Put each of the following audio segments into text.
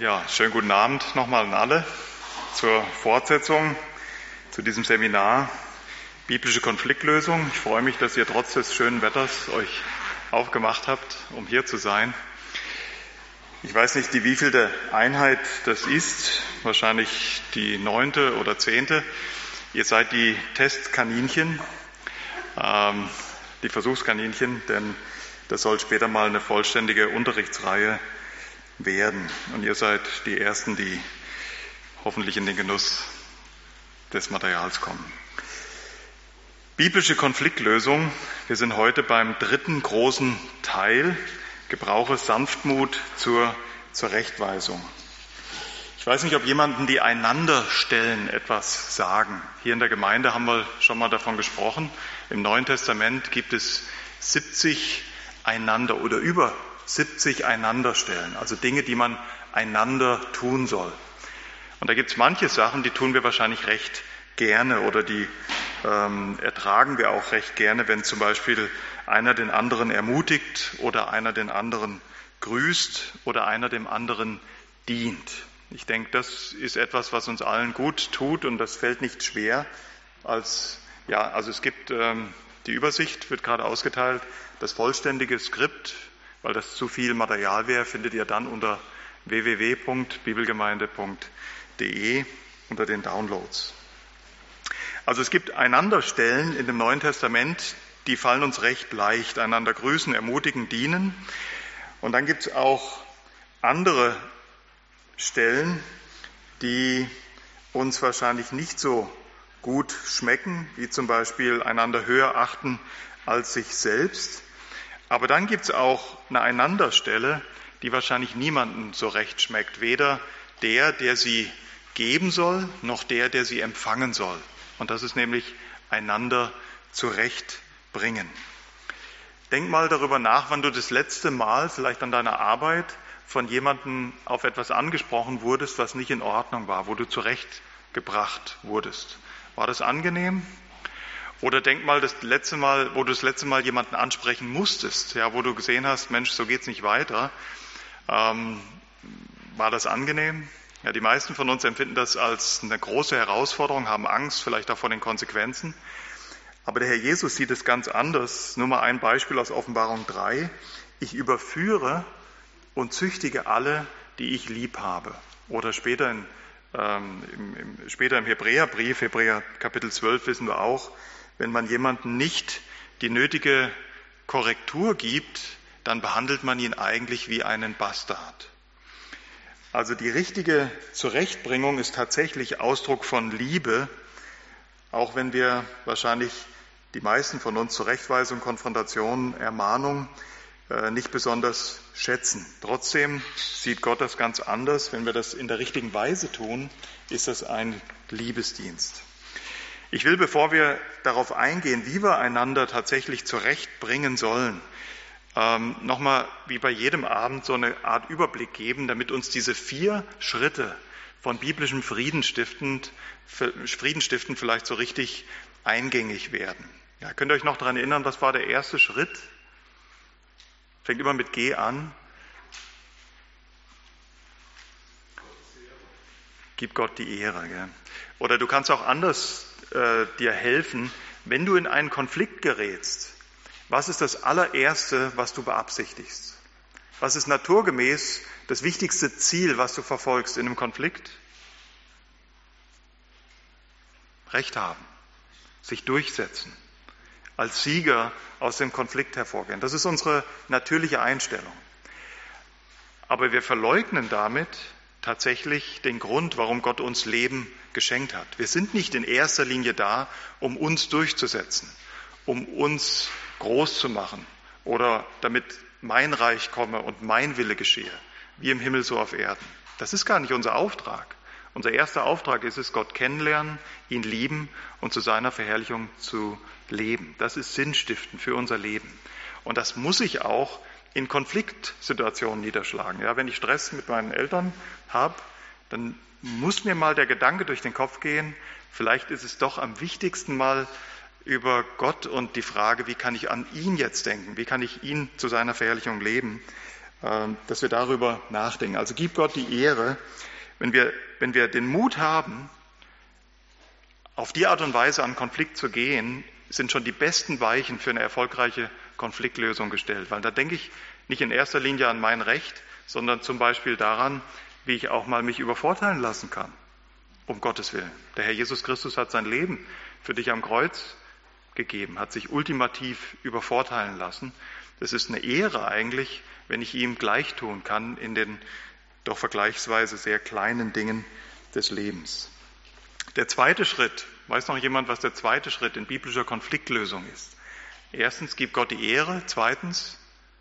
Ja, schönen guten Abend nochmal an alle zur Fortsetzung zu diesem Seminar Biblische Konfliktlösung. Ich freue mich, dass ihr trotz des schönen Wetters euch aufgemacht habt, um hier zu sein. Ich weiß nicht, die wievielte Einheit das ist, wahrscheinlich die 9. oder 10. Ihr seid die Testkaninchen, die Versuchskaninchen, denn das soll später mal eine vollständige Unterrichtsreihe werden. Und ihr seid die Ersten, die hoffentlich in den Genuss des Materials kommen. Biblische Konfliktlösung. Wir sind heute beim dritten großen Teil. Gebrauche Sanftmut zur Zurechtweisung. Ich weiß nicht, ob jemanden die Einanderstellen etwas sagen. Hier in der Gemeinde haben wir schon mal davon gesprochen. Im Neuen Testament gibt es 70 einander oder über 70 Einanderstellen, also Dinge, die man einander tun soll. Und da gibt es manche Sachen, die tun wir wahrscheinlich recht gerne oder die ertragen wir auch recht gerne, wenn zum Beispiel einer den anderen ermutigt oder einer den anderen grüßt oder einer dem anderen dient. Ich denke, das ist etwas, was uns allen gut tut und das fällt nicht schwer. Also es gibt die Übersicht, wird gerade ausgeteilt, das vollständige Skript. Weil das zu viel Material wäre, findet ihr dann unter www.bibelgemeinde.de unter den Downloads. Also es gibt Einanderstellen in dem Neuen Testament, die fallen uns recht leicht. Einander grüßen, ermutigen, dienen. Und dann gibt es auch andere Stellen, die uns wahrscheinlich nicht so gut schmecken, wie zum Beispiel einander höher achten als sich selbst. Aber dann gibt es auch eine Einanderstelle, die wahrscheinlich niemandem so recht schmeckt. Weder der sie geben soll, noch der sie empfangen soll. Und das ist nämlich einander zurechtbringen. Denk mal darüber nach, wann du das letzte Mal vielleicht an deiner Arbeit von jemandem auf etwas angesprochen wurdest, was nicht in Ordnung war, wo du zurechtgebracht wurdest. War das angenehm? Oder denk mal, das letzte Mal, wo du das letzte Mal jemanden ansprechen musstest, ja, wo du gesehen hast, Mensch, so geht's nicht weiter. War das angenehm? Ja, die meisten von uns empfinden das als eine große Herausforderung, haben Angst, vielleicht auch vor den Konsequenzen. Aber der Herr Jesus sieht es ganz anders. Nur mal ein Beispiel aus Offenbarung 3. Ich überführe und züchtige alle, die ich lieb habe. Oder später im Hebräerbrief, Hebräer Kapitel 12, wissen wir auch, wenn man jemandem nicht die nötige Korrektur gibt, dann behandelt man ihn eigentlich wie einen Bastard. Also die richtige Zurechtbringung ist tatsächlich Ausdruck von Liebe, auch wenn wir wahrscheinlich die meisten von uns Zurechtweisung, Konfrontation, Ermahnung nicht besonders schätzen. Trotzdem sieht Gott das ganz anders. Wenn wir das in der richtigen Weise tun, ist das ein Liebesdienst. Ich will, bevor wir darauf eingehen, wie wir einander tatsächlich zurechtbringen sollen, nochmal wie bei jedem Abend so eine Art Überblick geben, damit uns diese 4 Schritte von biblischem Friedenstiften vielleicht so richtig eingängig werden. Ja, könnt ihr euch noch daran erinnern, was war der erste Schritt? Fängt immer mit G an. Gib Gott die Ehre. Gell? Oder du kannst auch anders dir helfen, wenn du in einen Konflikt gerätst. Was ist das allererste, was du beabsichtigst? Was ist naturgemäß das wichtigste Ziel, was du verfolgst in einem Konflikt? Recht haben, sich durchsetzen, als Sieger aus dem Konflikt hervorgehen. Das ist unsere natürliche Einstellung. Aber wir verleugnen damit tatsächlich den Grund, warum Gott uns Leben geschenkt hat. Wir sind nicht in erster Linie da, um uns durchzusetzen, um uns groß zu machen oder damit mein Reich komme und mein Wille geschehe, wie im Himmel so auf Erden. Das ist gar nicht unser Auftrag. Unser erster Auftrag ist es, Gott kennenlernen, ihn lieben und zu seiner Verherrlichung zu leben. Das ist Sinnstiften für unser Leben. Und das muss sich auch in Konfliktsituationen niederschlagen. Ja, wenn ich Stress mit meinen Eltern habe, dann muss mir mal der Gedanke durch den Kopf gehen, vielleicht ist es doch am wichtigsten mal über Gott und die Frage, wie kann ich an ihn jetzt denken, wie kann ich ihn zu seiner Verherrlichung leben, dass wir darüber nachdenken. Also gib Gott die Ehre, wenn wir den Mut haben, auf die Art und Weise an Konflikt zu gehen, sind schon die besten Weichen für eine erfolgreiche Konfliktlösung gestellt. Weil da denke ich nicht in erster Linie an mein Recht, sondern zum Beispiel daran, wie ich auch mal mich übervorteilen lassen kann, um Gottes Willen. Der Herr Jesus Christus hat sein Leben für dich am Kreuz gegeben, hat sich ultimativ übervorteilen lassen. Das ist eine Ehre eigentlich, wenn ich ihm gleich tun kann in den doch vergleichsweise sehr kleinen Dingen des Lebens. Der zweite Schritt, weiß noch jemand, was der zweite Schritt in biblischer Konfliktlösung ist? Erstens, gib Gott die Ehre. Zweitens,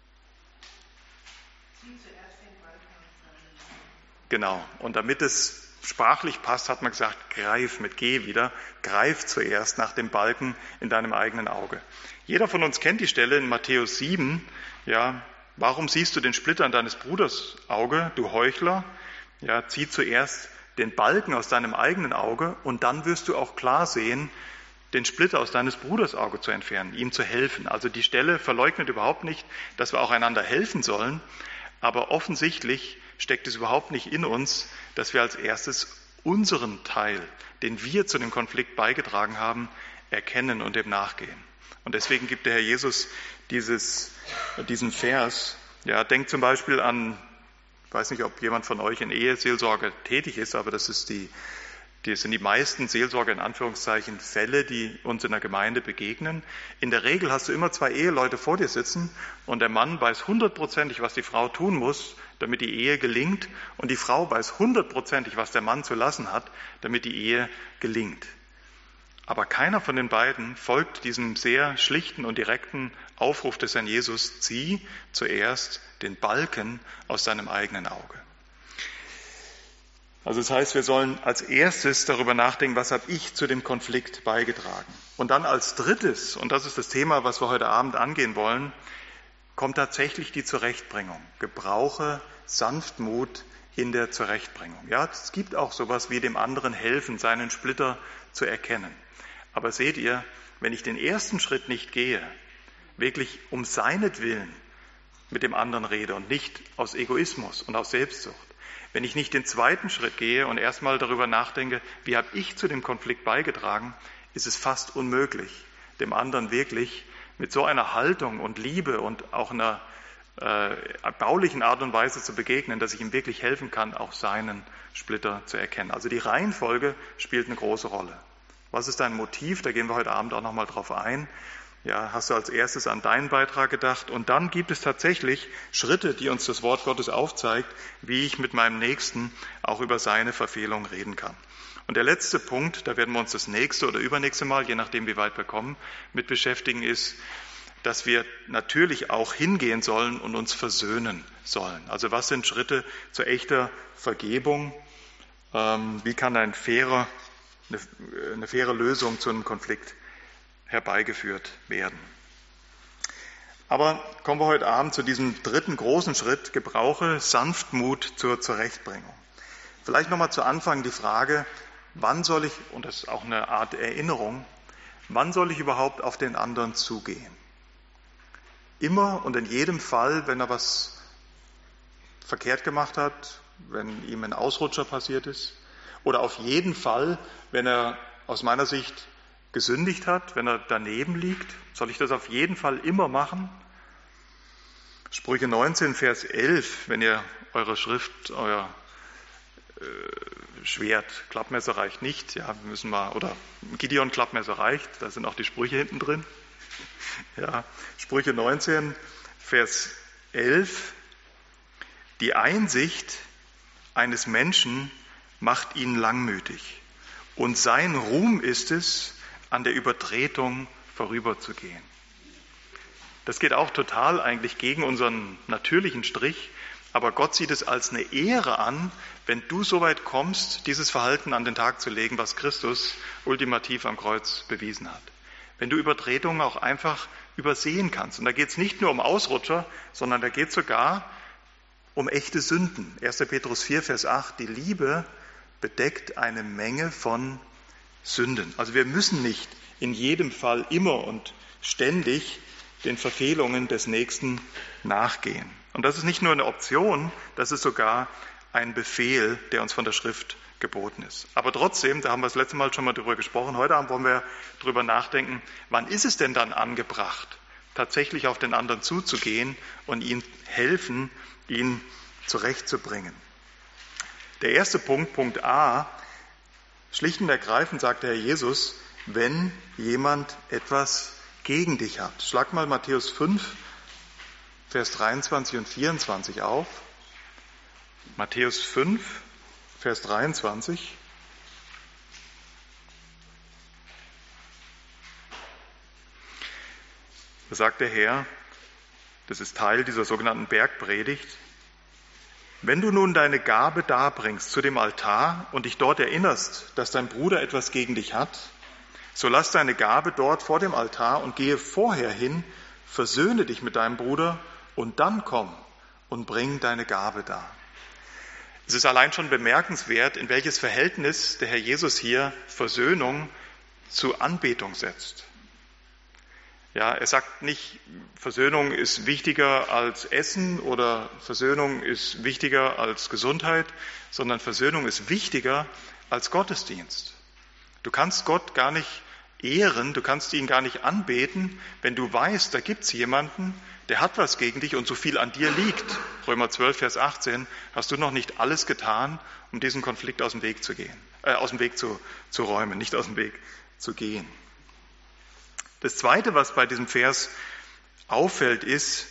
genau. Und damit es sprachlich passt, hat man gesagt, greif mit G wieder, greif zuerst nach dem Balken in deinem eigenen Auge. Jeder von uns kennt die Stelle in Matthäus 7, ja, warum siehst du den Splitter in deines Bruders Auge, du Heuchler? Ja, zieh zuerst den Balken aus deinem eigenen Auge und dann wirst du auch klar sehen, den Splitter aus deines Bruders Auge zu entfernen, ihm zu helfen. Also die Stelle verleugnet überhaupt nicht, dass wir auch einander helfen sollen, aber offensichtlich steckt es überhaupt nicht in uns, dass wir als erstes unseren Teil, den wir zu dem Konflikt beigetragen haben, erkennen und dem nachgehen. Und deswegen gibt der Herr Jesus diesen Vers. Ja, denkt zum Beispiel an, ich weiß nicht, ob jemand von euch in Eheseelsorge tätig ist, aber das sind die meisten Seelsorge in Anführungszeichen Fälle, die uns in der Gemeinde begegnen. In der Regel hast du immer zwei Eheleute vor dir sitzen und der Mann weiß 100%, was die Frau tun muss, damit die Ehe gelingt, und die Frau weiß 100%, was der Mann zu lassen hat, damit die Ehe gelingt. Aber keiner von den beiden folgt diesem sehr schlichten und direkten Aufruf des Herrn Jesus, zieh zuerst den Balken aus deinem eigenen Auge. Also das heißt, wir sollen als erstes darüber nachdenken, was habe ich zu dem Konflikt beigetragen. Und dann als drittes, und das ist das Thema, was wir heute Abend angehen wollen, kommt tatsächlich die Zurechtbringung. Gebrauche Sanftmut in der Zurechtbringung. Ja, es gibt auch sowas wie dem anderen helfen, seinen Splitter zu erkennen. Aber seht ihr, wenn ich den ersten Schritt nicht gehe, wirklich um seinetwillen mit dem anderen rede und nicht aus Egoismus und aus Selbstsucht, wenn ich nicht den zweiten Schritt gehe und erstmal darüber nachdenke, wie habe ich zu dem Konflikt beigetragen, ist es fast unmöglich, dem anderen wirklich mit so einer Haltung und Liebe und auch einer erbaulichen Art und Weise zu begegnen, dass ich ihm wirklich helfen kann, auch seinen Splitter zu erkennen. Also die Reihenfolge spielt eine große Rolle. Was ist dein Motiv? Da gehen wir heute Abend auch nochmal drauf ein. Ja, hast du als erstes an deinen Beitrag gedacht? Und dann gibt es tatsächlich Schritte, die uns das Wort Gottes aufzeigt, wie ich mit meinem Nächsten auch über seine Verfehlung reden kann. Und der letzte Punkt, da werden wir uns das nächste oder übernächste Mal, je nachdem wie weit wir kommen, mit beschäftigen, ist, dass wir natürlich auch hingehen sollen und uns versöhnen sollen. Also was sind Schritte zu echter Vergebung? Wie kann eine faire Lösung zu einem Konflikt herbeigeführt werden? Aber kommen wir heute Abend zu diesem dritten großen Schritt, gebrauche Sanftmut zur Zurechtbringung. Vielleicht nochmal zu Anfang die Frage, wann soll ich, und das ist auch eine Art Erinnerung, wann soll ich überhaupt auf den anderen zugehen? Immer und in jedem Fall, wenn er was verkehrt gemacht hat, wenn ihm ein Ausrutscher passiert ist, oder auf jeden Fall, wenn er aus meiner Sicht gesündigt hat, wenn er daneben liegt, soll ich das auf jeden Fall immer machen? Sprüche 19, Vers 11, wenn ihr eure Schrift, euer Schwert, Klappmesser reicht nicht, ja, wir müssen mal, oder Gideon Klappmesser reicht, da sind auch die Sprüche hinten drin. Ja, Sprüche 19, Vers 11, die Einsicht eines Menschen macht ihn langmütig und sein Ruhm ist es, an der Übertretung vorüberzugehen. Das geht auch total eigentlich gegen unseren natürlichen Strich, aber Gott sieht es als eine Ehre an, wenn du so weit kommst, dieses Verhalten an den Tag zu legen, was Christus ultimativ am Kreuz bewiesen hat. Wenn du Übertretungen auch einfach übersehen kannst. Und da geht es nicht nur um Ausrutscher, sondern da geht es sogar um echte Sünden. 1. Petrus 4, Vers 8, die Liebe bedeckt eine Menge von Sünden. Also wir müssen nicht in jedem Fall immer und ständig den Verfehlungen des Nächsten nachgehen. Und das ist nicht nur eine Option, das ist sogar ein Befehl, der uns von der Schrift geboten ist. Aber trotzdem, da haben wir das letzte Mal schon mal drüber gesprochen, heute Abend wollen wir drüber nachdenken, wann ist es denn dann angebracht, tatsächlich auf den anderen zuzugehen und ihm helfen, ihn zurechtzubringen. Der erste Punkt, Punkt A, schlicht und ergreifend sagt der Herr Jesus, wenn jemand etwas gegen dich hat. Schlag mal Matthäus 5, Vers 23 und 24 auf. Matthäus 5, Vers 23. Da sagt der Herr, das ist Teil dieser sogenannten Bergpredigt, wenn du nun deine Gabe darbringst zu dem Altar und dich dort erinnerst, dass dein Bruder etwas gegen dich hat, so lass deine Gabe dort vor dem Altar und gehe vorher hin, versöhne dich mit deinem Bruder und dann komm und bring deine Gabe dar. Es ist allein schon bemerkenswert, in welches Verhältnis der Herr Jesus hier Versöhnung zu Anbetung setzt. Ja, er sagt nicht, Versöhnung ist wichtiger als Essen oder Versöhnung ist wichtiger als Gesundheit, sondern Versöhnung ist wichtiger als Gottesdienst. Du kannst Gott gar nicht ehren, du kannst ihn gar nicht anbeten, wenn du weißt, da gibt es jemanden, der hat was gegen dich und so viel an dir liegt. Römer 12, Vers 18, hast du noch nicht alles getan, um diesen Konflikt aus dem Weg zu räumen, nicht aus dem Weg zu gehen. Das Zweite, was bei diesem Vers auffällt, ist,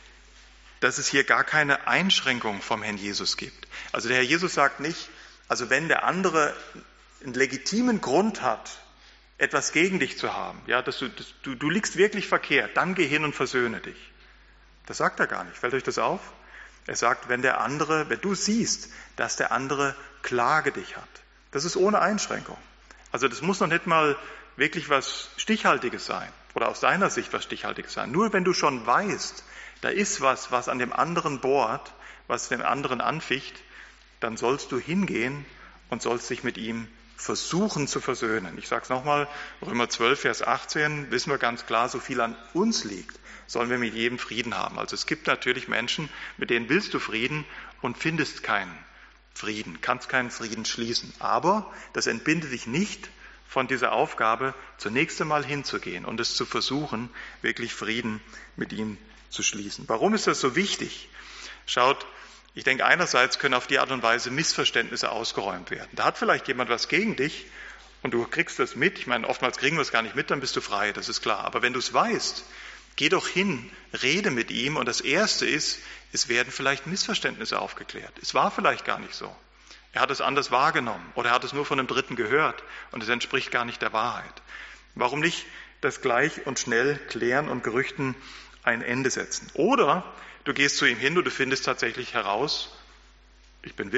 dass es hier gar keine Einschränkung vom Herrn Jesus gibt. Also der Herr Jesus sagt nicht, also wenn der andere einen legitimen Grund hat, etwas gegen dich zu haben, ja, dass du liegst wirklich verkehrt, dann geh hin und versöhne dich. Das sagt er gar nicht. Fällt euch das auf? Er sagt, wenn du siehst, dass der andere Klage dich hat. Das ist ohne Einschränkung. Also das muss noch nicht mal wirklich was Stichhaltiges sein oder aus deiner Sicht was Stichhaltiges sein. Nur wenn du schon weißt, da ist was an dem anderen bohrt, was dem anderen anficht, dann sollst du hingehen und sollst dich mit ihm versuchen zu versöhnen. Ich sage es nochmal, Römer 12, Vers 18, wissen wir ganz klar, so viel an uns liegt, sollen wir mit jedem Frieden haben. Also es gibt natürlich Menschen, mit denen willst du Frieden und findest keinen Frieden, kannst keinen Frieden schließen. Aber das entbindet dich nicht von dieser Aufgabe, zunächst einmal hinzugehen und es zu versuchen, wirklich Frieden mit ihm zu schließen. Warum ist das so wichtig? Schaut, ich denke, einerseits können auf die Art und Weise Missverständnisse ausgeräumt werden. Da hat vielleicht jemand was gegen dich und du kriegst das mit. Ich meine, oftmals kriegen wir es gar nicht mit, dann bist du frei, das ist klar. Aber wenn du es weißt, geh doch hin, rede mit ihm und das Erste ist, es werden vielleicht Missverständnisse aufgeklärt. Es war vielleicht gar nicht so. Er hat es anders wahrgenommen oder er hat es nur von einem Dritten gehört und es entspricht gar nicht der Wahrheit. Warum nicht das gleich und schnell klären und Gerüchten ein Ende setzen? Oder du gehst zu ihm hin und du findest tatsächlich heraus, ich liege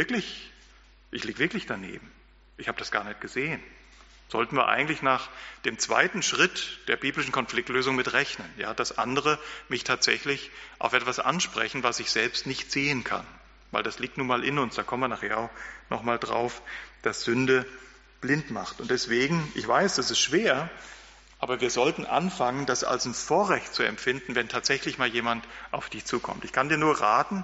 wirklich daneben. Ich habe das gar nicht gesehen. Sollten wir eigentlich nach dem zweiten Schritt der biblischen Konfliktlösung mit rechnen, ja, dass andere mich tatsächlich auf etwas ansprechen, was ich selbst nicht sehen kann. Weil das liegt nun mal in uns, da kommen wir nachher auch nochmal drauf, dass Sünde blind macht. Und deswegen, ich weiß, das ist schwer, aber wir sollten anfangen, das als ein Vorrecht zu empfinden, wenn tatsächlich mal jemand auf dich zukommt. Ich kann dir nur raten,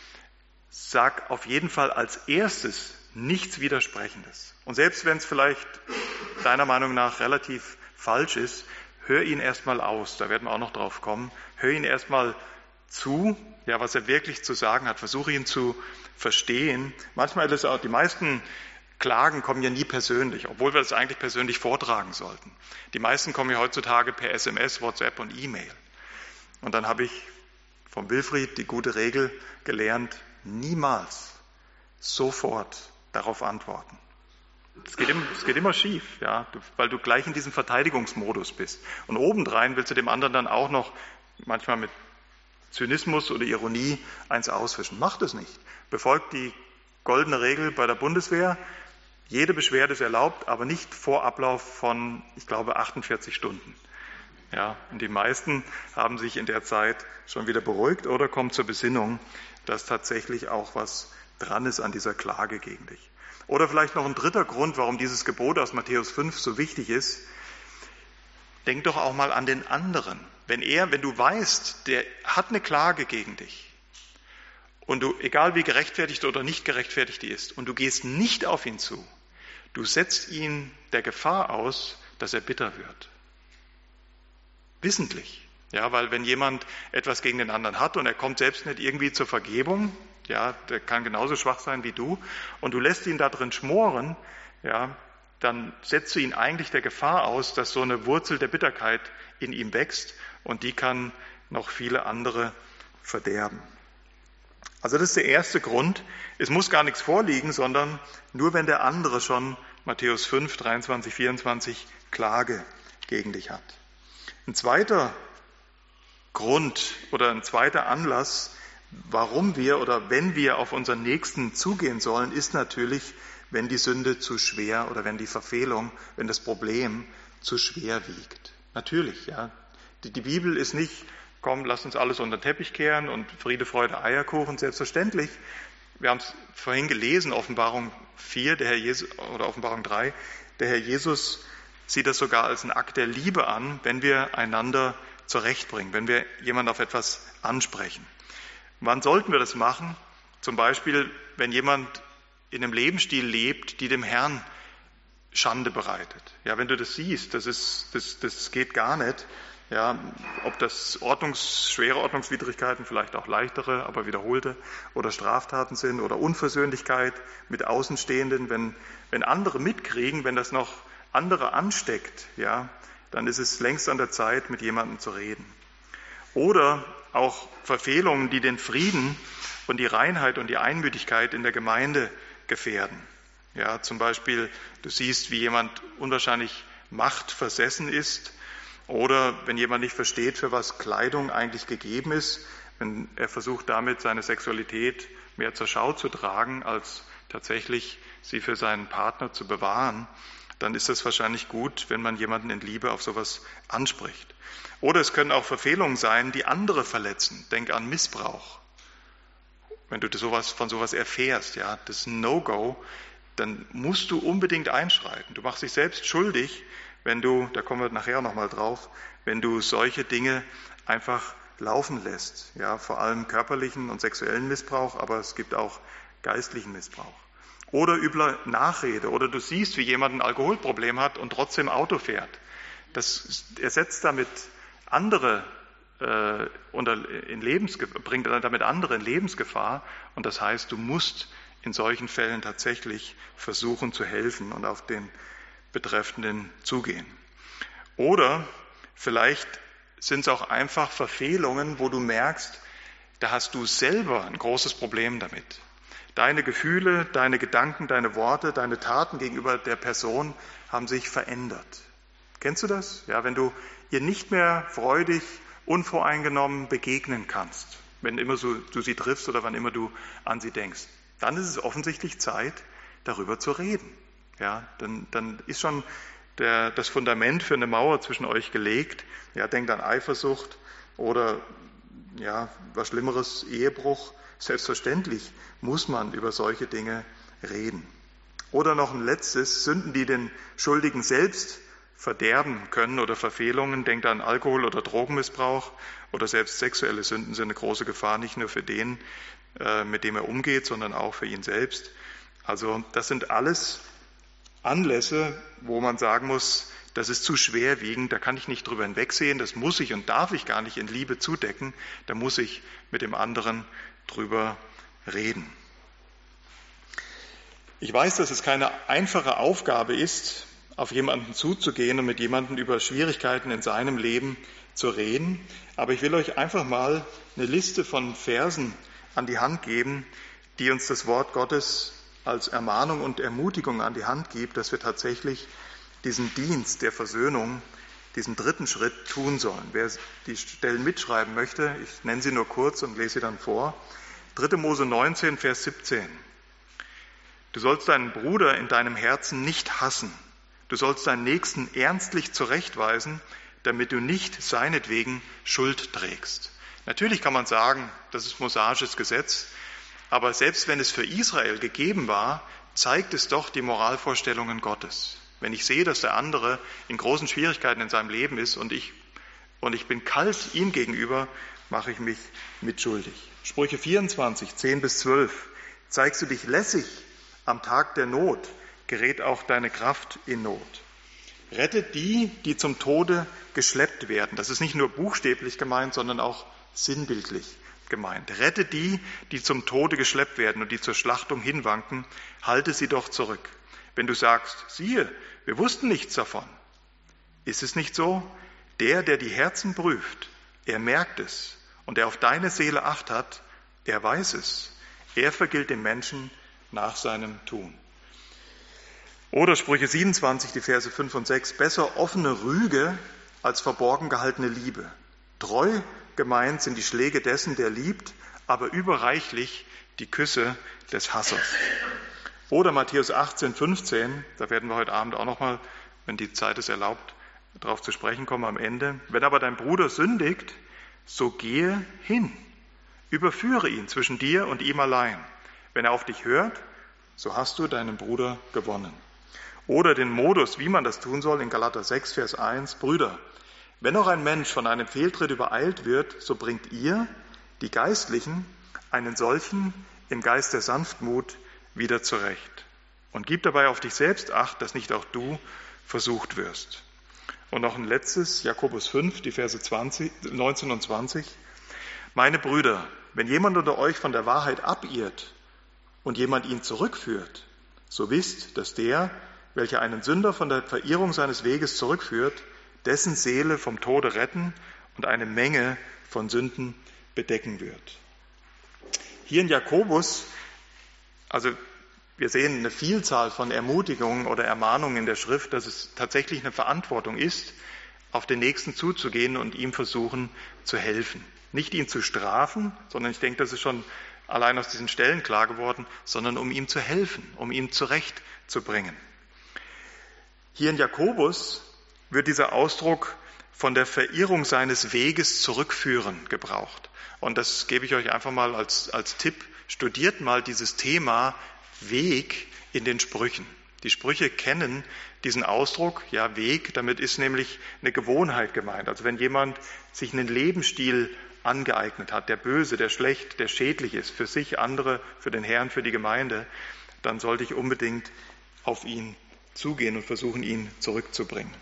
sag auf jeden Fall als erstes nichts Widersprechendes. Und selbst wenn es vielleicht deiner Meinung nach relativ falsch ist, hör ihn erstmal aus, da werden wir auch noch drauf kommen, hör ihn erstmal zu, ja, was er wirklich zu sagen hat. Versuche ihn zu verstehen. Manchmal ist es auch, die meisten Klagen kommen ja nie persönlich, obwohl wir das eigentlich persönlich vortragen sollten. Die meisten kommen ja heutzutage per SMS, WhatsApp und E-Mail. Und dann habe ich vom Wilfried die gute Regel gelernt, niemals sofort darauf antworten. Es geht immer schief, ja, weil du gleich in diesem Verteidigungsmodus bist. Und obendrein willst du dem anderen dann auch noch manchmal mit Zynismus oder Ironie eins auswischen. Macht es nicht. Befolgt die goldene Regel bei der Bundeswehr. Jede Beschwerde ist erlaubt, aber nicht vor Ablauf von, ich glaube, 48 Stunden. Ja, und die meisten haben sich in der Zeit schon wieder beruhigt oder kommen zur Besinnung, dass tatsächlich auch was dran ist an dieser Klage gegen dich. Oder vielleicht noch ein dritter Grund, warum dieses Gebot aus Matthäus 5 so wichtig ist. Denk doch auch mal an den anderen. Wenn du weißt, der hat eine Klage gegen dich und du, egal wie gerechtfertigt oder nicht gerechtfertigt die ist, und du gehst nicht auf ihn zu, du setzt ihn der Gefahr aus, dass er bitter wird. Wissentlich. Ja, weil wenn jemand etwas gegen den anderen hat und er kommt selbst nicht irgendwie zur Vergebung, ja, der kann genauso schwach sein wie du, und du lässt ihn da drin schmoren, ja, dann setzt du ihn eigentlich der Gefahr aus, dass so eine Wurzel der Bitterkeit in ihm wächst und die kann noch viele andere verderben. Also das ist der erste Grund. Es muss gar nichts vorliegen, sondern nur wenn der andere schon, Matthäus 5, 23, 24, Klage gegen dich hat. Ein zweiter Grund oder ein zweiter Anlass, warum wir oder wenn wir auf unseren Nächsten zugehen sollen, ist natürlich, wenn die Sünde zu schwer oder wenn die Verfehlung, wenn das Problem zu schwer wiegt. Natürlich, ja. Die Bibel ist nicht, komm, lass uns alles unter den Teppich kehren und Friede, Freude, Eierkuchen, selbstverständlich. Wir haben es vorhin gelesen, Offenbarung 4, der Herr Jesus, oder Offenbarung 3, der Herr Jesus sieht das sogar als einen Akt der Liebe an, wenn wir einander zurechtbringen, wenn wir jemanden auf etwas ansprechen. Wann sollten wir das machen? Zum Beispiel, wenn jemand in einem Lebensstil lebt, die dem Herrn Schande bereitet. Ja, wenn du das siehst, das geht gar nicht. Ja, ob das schwere Ordnungswidrigkeiten, vielleicht auch leichtere, aber wiederholte oder Straftaten sind oder Unversöhnlichkeit mit Außenstehenden, wenn andere mitkriegen, wenn das noch andere ansteckt, ja, dann ist es längst an der Zeit, mit jemandem zu reden. Oder auch Verfehlungen, die den Frieden und die Reinheit und die Einmütigkeit in der Gemeinde gefährden. Ja, zum Beispiel, du siehst, wie jemand unwahrscheinlich machtversessen ist, oder wenn jemand nicht versteht, für was Kleidung eigentlich gegeben ist, wenn er versucht, damit seine Sexualität mehr zur Schau zu tragen, als tatsächlich sie für seinen Partner zu bewahren, dann ist es wahrscheinlich gut, wenn man jemanden in Liebe auf sowas anspricht. Oder es können auch Verfehlungen sein, die andere verletzen. Denk an Missbrauch. Wenn du von sowas erfährst, ja, das ist ein No-Go, dann musst du unbedingt einschreiten. Du machst dich selbst schuldig, wenn du, da kommen wir nachher nochmal drauf, wenn du solche Dinge einfach laufen lässt. Ja, vor allem körperlichen und sexuellen Missbrauch, aber es gibt auch geistlichen Missbrauch. Oder üble Nachrede. Oder du siehst, wie jemand ein Alkoholproblem hat und trotzdem Auto fährt. Er setzt damit andere bringt damit andere in Lebensgefahr. Und das heißt, du musst in solchen Fällen tatsächlich versuchen zu helfen und auf den Betreffenden zugehen. Oder vielleicht sind es auch einfach Verfehlungen, wo du merkst, da hast du selber ein großes Problem damit. Deine Gefühle, deine Gedanken, deine Worte, deine Taten gegenüber der Person haben sich verändert. Kennst du das? Ja, wenn du ihr nicht mehr freudig, unvoreingenommen begegnen kannst, wenn immer du sie triffst oder wann immer du an sie denkst, dann ist es offensichtlich Zeit, darüber zu reden. Ja, dann ist schon das Fundament für eine Mauer zwischen euch gelegt. Ja, denkt an Eifersucht oder ja, was Schlimmeres, Ehebruch. Selbstverständlich muss man über solche Dinge reden. Oder noch ein letztes, Sünden, die den Schuldigen selbst verderben können oder Verfehlungen. Denkt an Alkohol- oder Drogenmissbrauch oder selbst sexuelle Sünden sind eine große Gefahr, nicht nur für den, mit dem er umgeht, sondern auch für ihn selbst. Also das sind alles Anlässe, wo man sagen muss, das ist zu schwerwiegend, da kann ich nicht drüber hinwegsehen, das muss ich und darf ich gar nicht in Liebe zudecken, da muss ich mit dem anderen drüber reden. Ich weiß, dass es keine einfache Aufgabe ist, auf jemanden zuzugehen und mit jemandem über Schwierigkeiten in seinem Leben zu reden, aber ich will euch einfach mal eine Liste von Versen an die Hand geben, die uns das Wort Gottes als Ermahnung und Ermutigung an die Hand gibt, dass wir tatsächlich diesen Dienst der Versöhnung, diesen dritten Schritt tun sollen. Wer die Stellen mitschreiben möchte, ich nenne sie nur kurz und lese sie dann vor. 3. Mose 19, Vers 17. Du sollst deinen Bruder in deinem Herzen nicht hassen. Du sollst deinen Nächsten ernstlich zurechtweisen, damit du nicht seinetwegen Schuld trägst. Natürlich kann man sagen, das ist mosaisches Gesetz, aber selbst wenn es für Israel gegeben war, zeigt es doch die Moralvorstellungen Gottes. Wenn ich sehe, dass der andere in großen Schwierigkeiten in seinem Leben ist und ich bin kalt ihm gegenüber, mache ich mich mitschuldig. Sprüche 24, 10 bis 12. Zeigst du dich lässig am Tag der Not, gerät auch deine Kraft in Not. Rettet die, die zum Tode geschleppt werden. Das ist nicht nur buchstäblich gemeint, sondern auch sinnbildlich gemeint. Rettet die, die zum Tode geschleppt werden und die zur Schlachtung hinwanken, halte sie doch zurück. Wenn du sagst, siehe, wir wussten nichts davon. Ist es nicht so? Der die Herzen prüft, er merkt es. Und der auf deine Seele Acht hat, er weiß es. Er vergilt dem Menschen nach seinem Tun. Oder Sprüche 27, die Verse 5 und 6. Besser offene Rüge als verborgen gehaltene Liebe. Treu gemeint sind die Schläge dessen, der liebt, aber überreichlich die Küsse des Hassers. Oder Matthäus 18, 15, da werden wir heute Abend auch nochmal, wenn die Zeit es erlaubt, darauf zu sprechen kommen am Ende. Wenn aber dein Bruder sündigt, so gehe hin, überführe ihn zwischen dir und ihm allein. Wenn er auf dich hört, so hast du deinen Bruder gewonnen. Oder den Modus, wie man das tun soll, in Galater 6, Vers 1. Brüder, wenn auch ein Mensch von einem Fehltritt übereilt wird, so bringt ihr, die Geistlichen, einen solchen im Geist der Sanftmut wieder zurecht. Und gib dabei auf dich selbst Acht, dass nicht auch du versucht wirst. Und noch ein letztes, Jakobus 5, die Verse 19 und 20. Meine Brüder, wenn jemand unter euch von der Wahrheit abirrt und jemand ihn zurückführt, so wisst, dass der, welcher einen Sünder von der Verirrung seines Weges zurückführt, dessen Seele vom Tode retten und eine Menge von Sünden bedecken wird. Hier in Jakobus, also wir sehen eine Vielzahl von Ermutigungen oder Ermahnungen in der Schrift, dass es tatsächlich eine Verantwortung ist, auf den Nächsten zuzugehen und ihm versuchen zu helfen. Nicht ihn zu strafen, sondern ich denke, das ist schon allein aus diesen Stellen klar geworden, sondern um ihm zu helfen, um ihn zurechtzubringen. Hier in Jakobus wird dieser Ausdruck von der Verirrung seines Weges zurückführen gebraucht. Und das gebe ich euch einfach mal als Tipp. Studiert mal dieses Thema Weg in den Sprüchen. Die Sprüche kennen diesen Ausdruck, ja Weg, damit ist nämlich eine Gewohnheit gemeint. Also wenn jemand sich einen Lebensstil angeeignet hat, der böse, der schlecht, der schädlich ist, für sich, andere, für den Herrn, für die Gemeinde, dann sollte ich unbedingt auf ihn zugehen und versuchen, ihn zurückzubringen.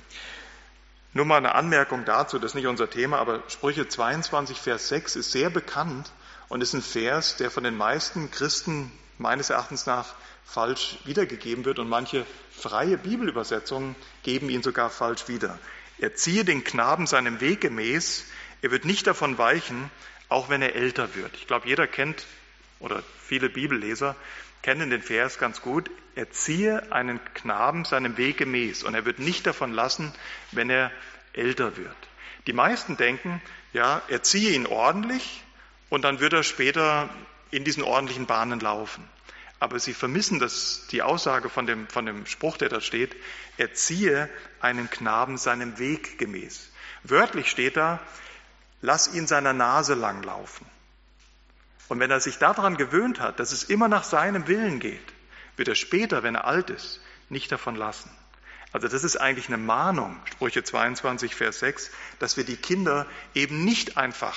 Nur mal eine Anmerkung dazu, das ist nicht unser Thema, aber Sprüche 22, Vers 6 ist sehr bekannt und ist ein Vers, der von den meisten Christen meines Erachtens nach falsch wiedergegeben wird und manche freie Bibelübersetzungen geben ihn sogar falsch wieder. Erziehe den Knaben seinem Weg gemäß, er wird nicht davon weichen, auch wenn er älter wird. Ich glaube, jeder kennt, oder viele Bibelleser kennen den Vers ganz gut. Erziehe einen Knaben seinem Weg gemäß und er wird nicht davon lassen, wenn er älter wird. Die meisten denken, ja, erziehe ihn ordentlich und dann wird er später in diesen ordentlichen Bahnen laufen. Aber sie vermissen die Aussage von dem Spruch, der da steht, erziehe einen Knaben seinem Weg gemäß. Wörtlich steht da, lass ihn seiner Nase lang laufen. Und wenn er sich daran gewöhnt hat, dass es immer nach seinem Willen geht, wird er später, wenn er alt ist, nicht davon lassen. Also das ist eigentlich eine Mahnung, Sprüche 22, Vers 6, dass wir die Kinder eben nicht einfach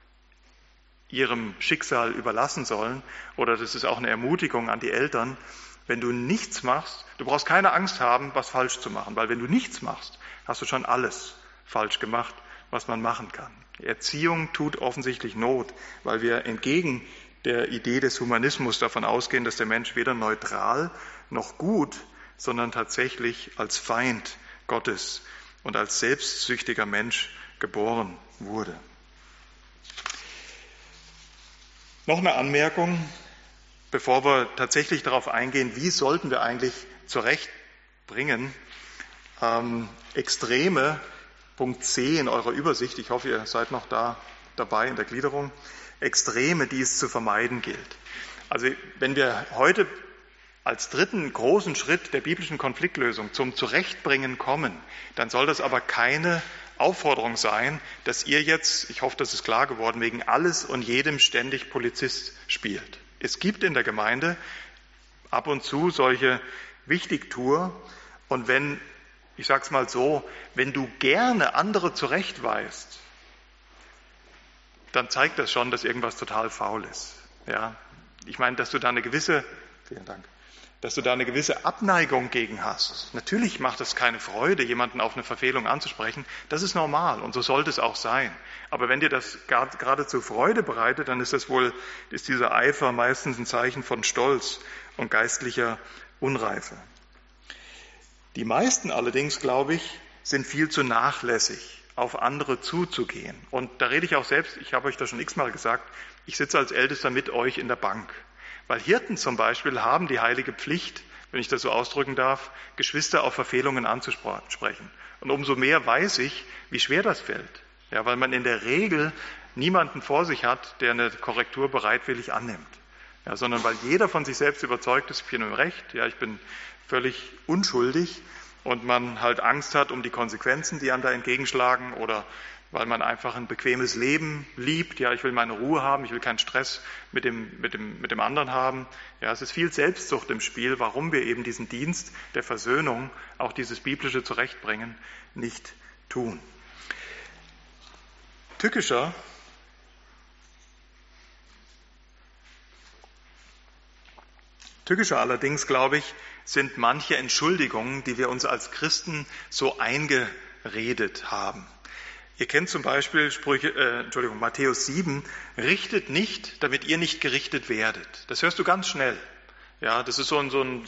ihrem Schicksal überlassen sollen. Oder das ist auch eine Ermutigung an die Eltern, wenn du nichts machst, du brauchst keine Angst haben, was falsch zu machen, weil wenn du nichts machst, hast du schon alles falsch gemacht, was man machen kann. Erziehung tut offensichtlich Not, weil wir entgegen der Idee des Humanismus davon ausgehen, dass der Mensch weder neutral noch gut, sondern tatsächlich als Feind Gottes und als selbstsüchtiger Mensch geboren wurde. Noch eine Anmerkung, bevor wir tatsächlich darauf eingehen, wie sollten wir eigentlich zurechtbringen. Extreme, Punkt C in eurer Übersicht, ich hoffe, ihr seid noch dabei in der Gliederung, Extreme, die es zu vermeiden gilt. Also wenn wir heute als dritten großen Schritt der biblischen Konfliktlösung zum Zurechtbringen kommen, dann soll das aber keine Aufforderung sein, dass ihr jetzt, ich hoffe, das ist klar geworden, wegen alles und jedem ständig Polizist spielt. Es gibt in der Gemeinde ab und zu solche Wichtigtuer und wenn, ich sage es mal so, wenn du gerne andere zurechtweist, dann zeigt das schon, dass irgendwas total faul ist. Ja? Ich meine, dass du da eine gewisse Abneigung gegen hast. Natürlich macht es keine Freude, jemanden auf eine Verfehlung anzusprechen. Das ist normal und so sollte es auch sein. Aber wenn dir das geradezu Freude bereitet, dann ist dieser Eifer meistens ein Zeichen von Stolz und geistlicher Unreife. Die meisten allerdings, glaube ich, sind viel zu nachlässig, auf andere zuzugehen. Und da rede ich auch selbst, ich habe euch das schon x-mal gesagt, ich sitze als Ältester mit euch in der Bank. Weil Hirten zum Beispiel haben die heilige Pflicht, wenn ich das so ausdrücken darf, Geschwister auf Verfehlungen anzusprechen. Und umso mehr weiß ich, wie schwer das fällt. Ja, weil man in der Regel niemanden vor sich hat, der eine Korrektur bereitwillig annimmt. Ja, sondern weil jeder von sich selbst überzeugt ist, ich bin im Recht, ja, ich bin völlig unschuldig und man halt Angst hat um die Konsequenzen, die einem da entgegenschlagen oder weil man einfach ein bequemes Leben liebt. Ja, ich will meine Ruhe haben, ich will keinen Stress mit dem anderen haben. Ja, es ist viel Selbstsucht im Spiel, warum wir eben diesen Dienst der Versöhnung, auch dieses biblische Zurechtbringen, nicht tun. Tückischer allerdings, glaube ich, sind manche Entschuldigungen, die wir uns als Christen so eingeredet haben. Ihr kennt zum Beispiel Matthäus 7, richtet nicht, damit ihr nicht gerichtet werdet. Das hörst du ganz schnell. Ja, das ist so ein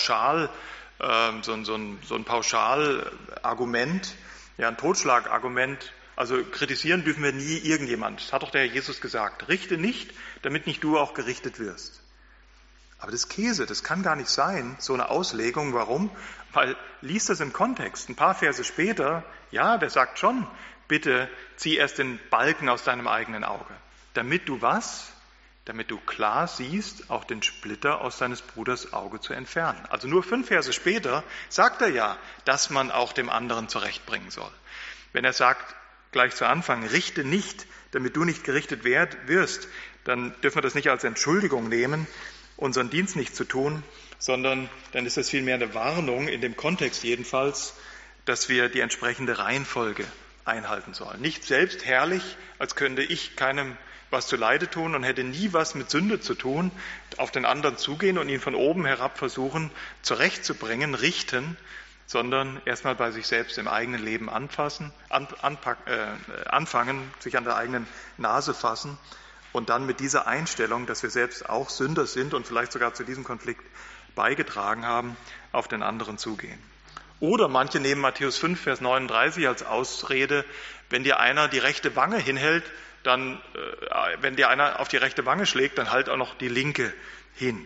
Pauschalargument, ja, ein Totschlagargument. Also kritisieren dürfen wir nie irgendjemand. Das hat doch der Herr Jesus gesagt. Richte nicht, damit nicht du auch gerichtet wirst. Aber das ist Käse, das kann gar nicht sein, so eine Auslegung. Warum? Weil, lies das im Kontext. Ein paar Verse später, ja, der sagt schon, bitte zieh erst den Balken aus deinem eigenen Auge. Damit du was? Damit du klar siehst, auch den Splitter aus deines Bruders Auge zu entfernen. Also nur 5 Verse später sagt er ja, dass man auch dem anderen zurechtbringen soll. Wenn er sagt, gleich zu Anfang, richte nicht, damit du nicht gerichtet wirst, dann dürfen wir das nicht als Entschuldigung nehmen, unseren Dienst nicht zu tun, sondern dann ist das vielmehr eine Warnung, in dem Kontext jedenfalls, dass wir die entsprechende Reihenfolge einhalten sollen. Nicht selbst herrlich, als könnte ich keinem was zuleide tun und hätte nie was mit Sünde zu tun, auf den anderen zugehen und ihn von oben herab versuchen zurechtzubringen, richten, sondern erstmal bei sich selbst im eigenen Leben anfangen, sich an der eigenen Nase fassen und dann mit dieser Einstellung, dass wir selbst auch Sünder sind und vielleicht sogar zu diesem Konflikt beigetragen haben, auf den anderen zugehen. Oder manche nehmen Matthäus 5, Vers 39 als Ausrede, wenn dir einer die rechte Wange hinhält, dann, wenn dir einer auf die rechte Wange schlägt, dann halt auch noch die linke hin.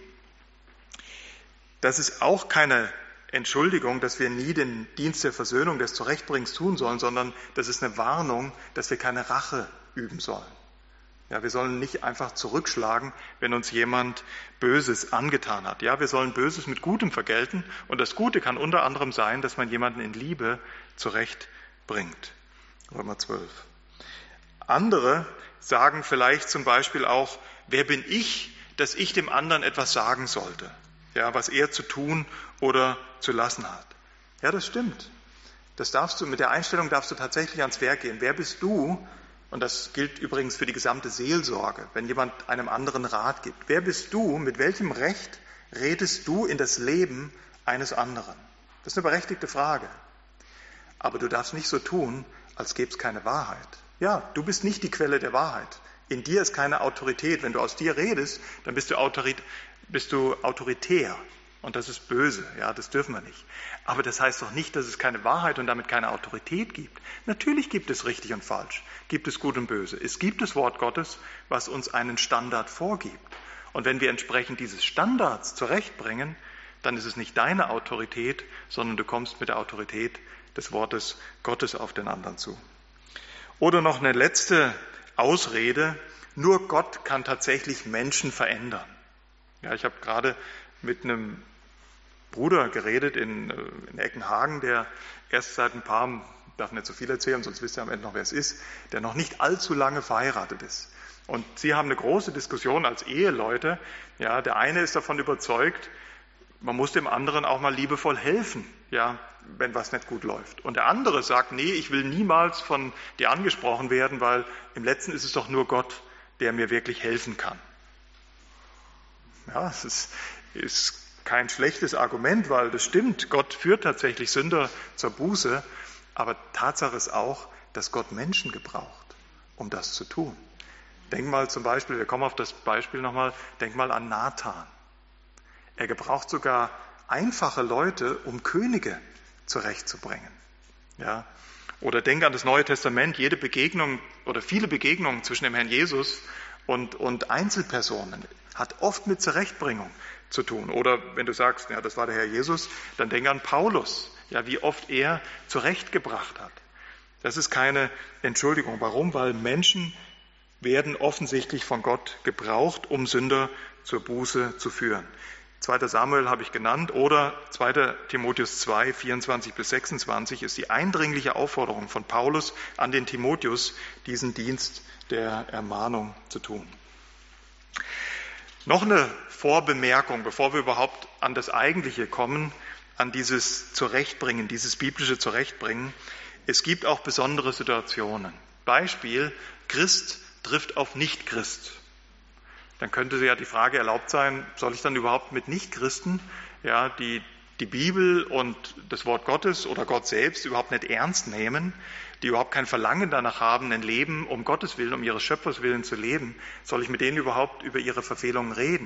Das ist auch keine Entschuldigung, dass wir nie den Dienst der Versöhnung, des Zurechtbringens tun sollen, sondern das ist eine Warnung, dass wir keine Rache üben sollen. Ja, wir sollen nicht einfach zurückschlagen, wenn uns jemand Böses angetan hat. Ja, wir sollen Böses mit Gutem vergelten und das Gute kann unter anderem sein, dass man jemanden in Liebe zurechtbringt. Römer 12. Andere sagen vielleicht zum Beispiel auch, wer bin ich, dass ich dem anderen etwas sagen sollte, ja, was er zu tun oder zu lassen hat. Ja, das stimmt. Mit der Einstellung darfst du tatsächlich ans Werk gehen. Wer bist du? Und das gilt übrigens für die gesamte Seelsorge, wenn jemand einem anderen Rat gibt. Wer bist du? Mit welchem Recht redest du in das Leben eines anderen? Das ist eine berechtigte Frage. Aber du darfst nicht so tun, als gäbe es keine Wahrheit. Ja, du bist nicht die Quelle der Wahrheit. In dir ist keine Autorität. Wenn du aus dir redest, dann bist du autoritär. Und das ist böse. Ja, das dürfen wir nicht. Aber das heißt doch nicht, dass es keine Wahrheit und damit keine Autorität gibt. Natürlich gibt es richtig und falsch. Gibt es gut und böse. Es gibt das Wort Gottes, was uns einen Standard vorgibt. Und wenn wir entsprechend dieses Standards zurechtbringen, dann ist es nicht deine Autorität, sondern du kommst mit der Autorität des Wortes Gottes auf den anderen zu. Oder noch eine letzte Ausrede. Nur Gott kann tatsächlich Menschen verändern. Ja, ich habe gerade mit einem Bruder geredet in Eckenhagen, der erst seit ein paar, ich darf nicht so viel erzählen, sonst wisst ihr am Ende noch, wer es ist, der noch nicht allzu lange verheiratet ist. Und sie haben eine große Diskussion als Eheleute. Ja, der eine ist davon überzeugt, man muss dem anderen auch mal liebevoll helfen, ja, wenn was nicht gut läuft. Und der andere sagt, nee, ich will niemals von dir angesprochen werden, weil im Letzten ist es doch nur Gott, der mir wirklich helfen kann. Ja, es ist kein schlechtes Argument, weil das stimmt. Gott führt tatsächlich Sünder zur Buße. Aber Tatsache ist auch, dass Gott Menschen gebraucht, um das zu tun. Denk mal zum Beispiel, wir kommen auf das Beispiel nochmal, denk mal an Nathan. Er gebraucht sogar einfache Leute, um Könige zurechtzubringen. Ja? Oder denk an das Neue Testament, jede Begegnung oder viele Begegnungen zwischen dem Herrn Jesus und Einzelpersonen hat oft mit Zurechtbringung zu tun. Oder wenn du sagst, ja, das war der Herr Jesus, dann denk an Paulus, ja, wie oft er zurechtgebracht hat. Das ist keine Entschuldigung. Warum? Weil Menschen werden offensichtlich von Gott gebraucht, um Sünder zur Buße zu führen. 2. Samuel habe ich genannt oder 2. Timotheus 2, 24 bis 26 ist die eindringliche Aufforderung von Paulus an den Timotheus, diesen Dienst der Ermahnung zu tun. Noch eine Vorbemerkung, bevor wir überhaupt an das Eigentliche kommen, an dieses Zurechtbringen, dieses biblische Zurechtbringen. Es gibt auch besondere Situationen. Beispiel, Christ trifft auf Nicht-Christ. Dann könnte ja die Frage erlaubt sein, soll ich dann überhaupt mit Nicht-Christen ja, die Bibel und das Wort Gottes oder Gott selbst überhaupt nicht ernst nehmen, die überhaupt kein Verlangen danach haben, ein Leben um Gottes Willen, um ihres Schöpfers Willen zu leben, soll ich mit denen überhaupt über ihre Verfehlungen reden?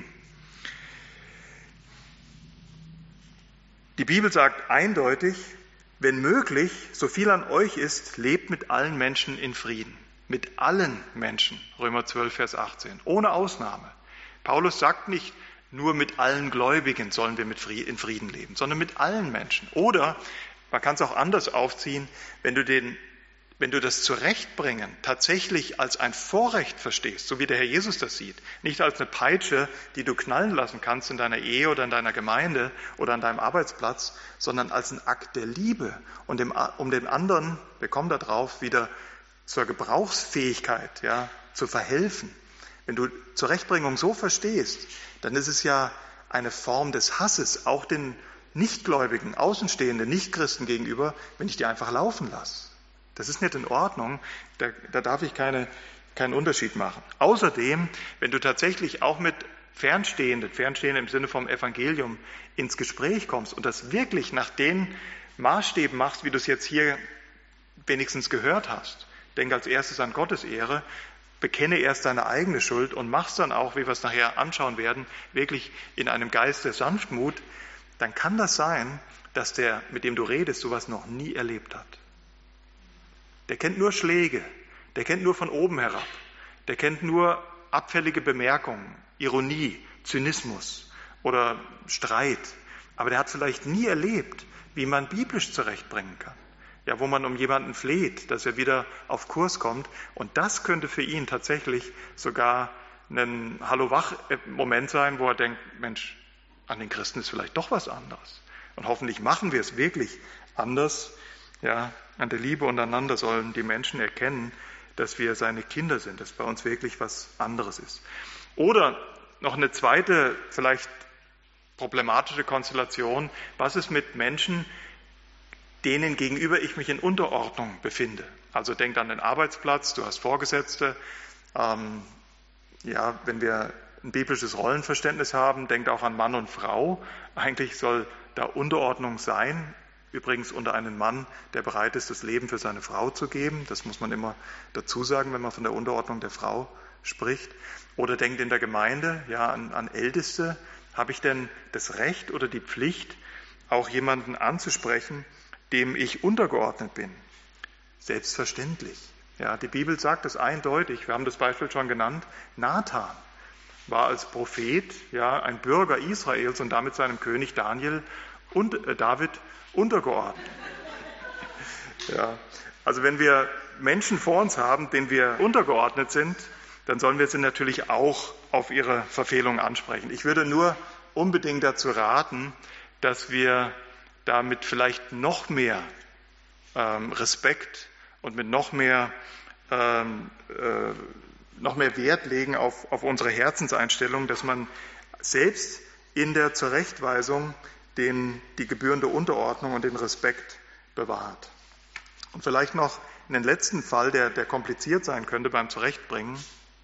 Die Bibel sagt eindeutig, wenn möglich, so viel an euch ist, lebt mit allen Menschen in Frieden. Mit allen Menschen, Römer 12, Vers 18, ohne Ausnahme. Paulus sagt nicht, nur mit allen Gläubigen sollen wir in Frieden leben, sondern mit allen Menschen. Oder, man kann es auch anders aufziehen, wenn du das Zurechtbringen tatsächlich als ein Vorrecht verstehst, so wie der Herr Jesus das sieht, nicht als eine Peitsche, die du knallen lassen kannst in deiner Ehe oder in deiner Gemeinde oder an deinem Arbeitsplatz, sondern als ein Akt der Liebe und um dem anderen, wir kommen da drauf, wieder zur Gebrauchsfähigkeit ja, zu verhelfen. Wenn du Zurechtbringung so verstehst, dann ist es ja eine Form des Hasses, auch den Nichtgläubigen, Außenstehenden, Nichtchristen gegenüber, wenn ich die einfach laufen lasse. Das ist nicht in Ordnung, da darf ich keinen Unterschied machen. Außerdem, wenn du tatsächlich auch mit Fernstehenden im Sinne vom Evangelium ins Gespräch kommst und das wirklich nach den Maßstäben machst, wie du es jetzt hier wenigstens gehört hast, denk als erstes an Gottes Ehre, bekenne erst deine eigene Schuld und mach's dann auch, wie wir es nachher anschauen werden, wirklich in einem Geist der Sanftmut, dann kann das sein, dass der, mit dem du redest, sowas noch nie erlebt hat. Der kennt nur Schläge, der kennt nur von oben herab, der kennt nur abfällige Bemerkungen, Ironie, Zynismus oder Streit. Aber der hat vielleicht nie erlebt, wie man biblisch zurechtbringen kann. Ja, wo man um jemanden fleht, dass er wieder auf Kurs kommt. Und das könnte für ihn tatsächlich sogar ein Hallo-Wach-Moment sein, wo er denkt, Mensch, an den Christen ist vielleicht doch was anderes. Und hoffentlich machen wir es wirklich anders. Ja, an der Liebe untereinander sollen die Menschen erkennen, dass wir seine Kinder sind, dass bei uns wirklich was anderes ist. Oder noch eine zweite, vielleicht problematische Konstellation. Was ist mit Menschen, denen gegenüber ich mich in Unterordnung befinde? Also denk an den Arbeitsplatz, du hast Vorgesetzte. Wenn wir ein biblisches Rollenverständnis haben, denkt auch an Mann und Frau. Eigentlich soll da Unterordnung sein. Übrigens unter einen Mann, der bereit ist, das Leben für seine Frau zu geben. Das muss man immer dazu sagen, wenn man von der Unterordnung der Frau spricht. Oder denkt in der Gemeinde an Älteste. Habe ich denn das Recht oder die Pflicht, auch jemanden anzusprechen, dem ich untergeordnet bin? Selbstverständlich. Ja, die Bibel sagt es eindeutig. Wir haben das Beispiel schon genannt. Nathan war als Prophet ein Bürger Israels und damit seinem König David untergeordnet. Ja, also wenn wir Menschen vor uns haben, denen wir untergeordnet sind, dann sollen wir sie natürlich auch auf ihre Verfehlungen ansprechen. Ich würde nur unbedingt dazu raten, dass wir damit vielleicht noch mehr Respekt und mit noch mehr Wert legen auf unsere Herzenseinstellung, dass man selbst in der Zurechtweisung die gebührende Unterordnung und den Respekt bewahrt. Und vielleicht noch einen letzten Fall, der kompliziert sein könnte beim Zurechtbringen.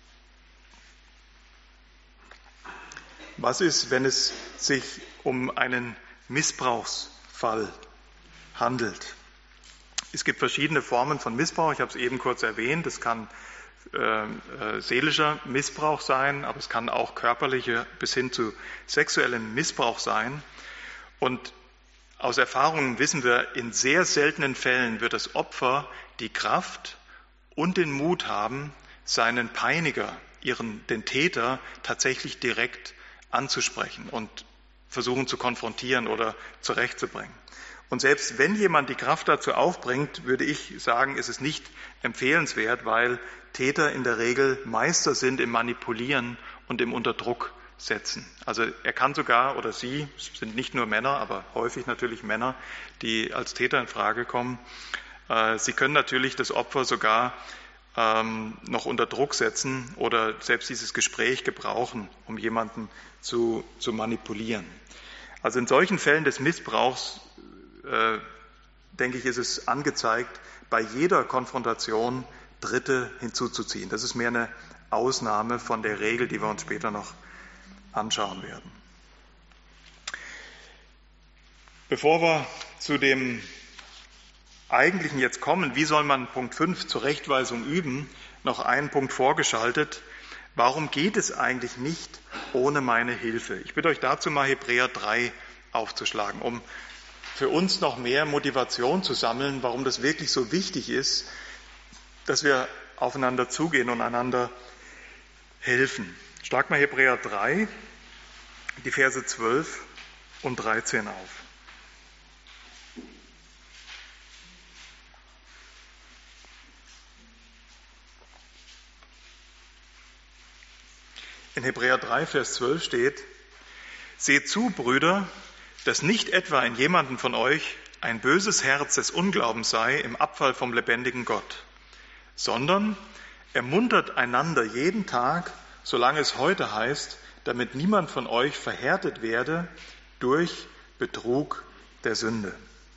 Was ist, wenn es sich um einen Missbrauchsfall handelt? Es gibt verschiedene Formen von Missbrauch. Ich habe es eben kurz erwähnt. Es kann seelischer Missbrauch sein, aber es kann auch körperlicher bis hin zu sexuellem Missbrauch sein. Und aus Erfahrungen wissen wir, in sehr seltenen Fällen wird das Opfer die Kraft und den Mut haben, seinen Peiniger, den Täter, tatsächlich direkt anzusprechen und versuchen zu konfrontieren oder zurechtzubringen. Und selbst wenn jemand die Kraft dazu aufbringt, würde ich sagen, ist es nicht empfehlenswert, weil Täter in der Regel Meister sind im Manipulieren und im Unterdruck setzen. Also er kann sogar, oder sie, es sind nicht nur Männer, aber häufig natürlich Männer, die als Täter in Frage kommen, sie können natürlich das Opfer sogar noch unter Druck setzen oder selbst dieses Gespräch gebrauchen, um jemanden zu manipulieren. Also in solchen Fällen des Missbrauchs, denke ich, ist es angezeigt, bei jeder Konfrontation Dritte hinzuzuziehen. Das ist mehr eine Ausnahme von der Regel, die wir uns später noch anschauen werden. Bevor wir zu dem Eigentlichen jetzt kommen, wie soll man Punkt 5 Zurechtweisung üben, noch einen Punkt vorgeschaltet. Warum geht es eigentlich nicht ohne meine Hilfe? Ich bitte euch dazu mal Hebräer 3 aufzuschlagen, um für uns noch mehr Motivation zu sammeln, warum das wirklich so wichtig ist, dass wir aufeinander zugehen und einander helfen. Schlag mal Hebräer 3, die Verse 12 und 13 auf. In Hebräer 3, Vers 12 steht: Seht zu, Brüder, dass nicht etwa in jemandem von euch ein böses Herz des Unglaubens sei im Abfall vom lebendigen Gott, sondern ermuntert einander jeden Tag, solange es heute heißt, damit niemand von euch verhärtet werde durch Betrug der Sünde.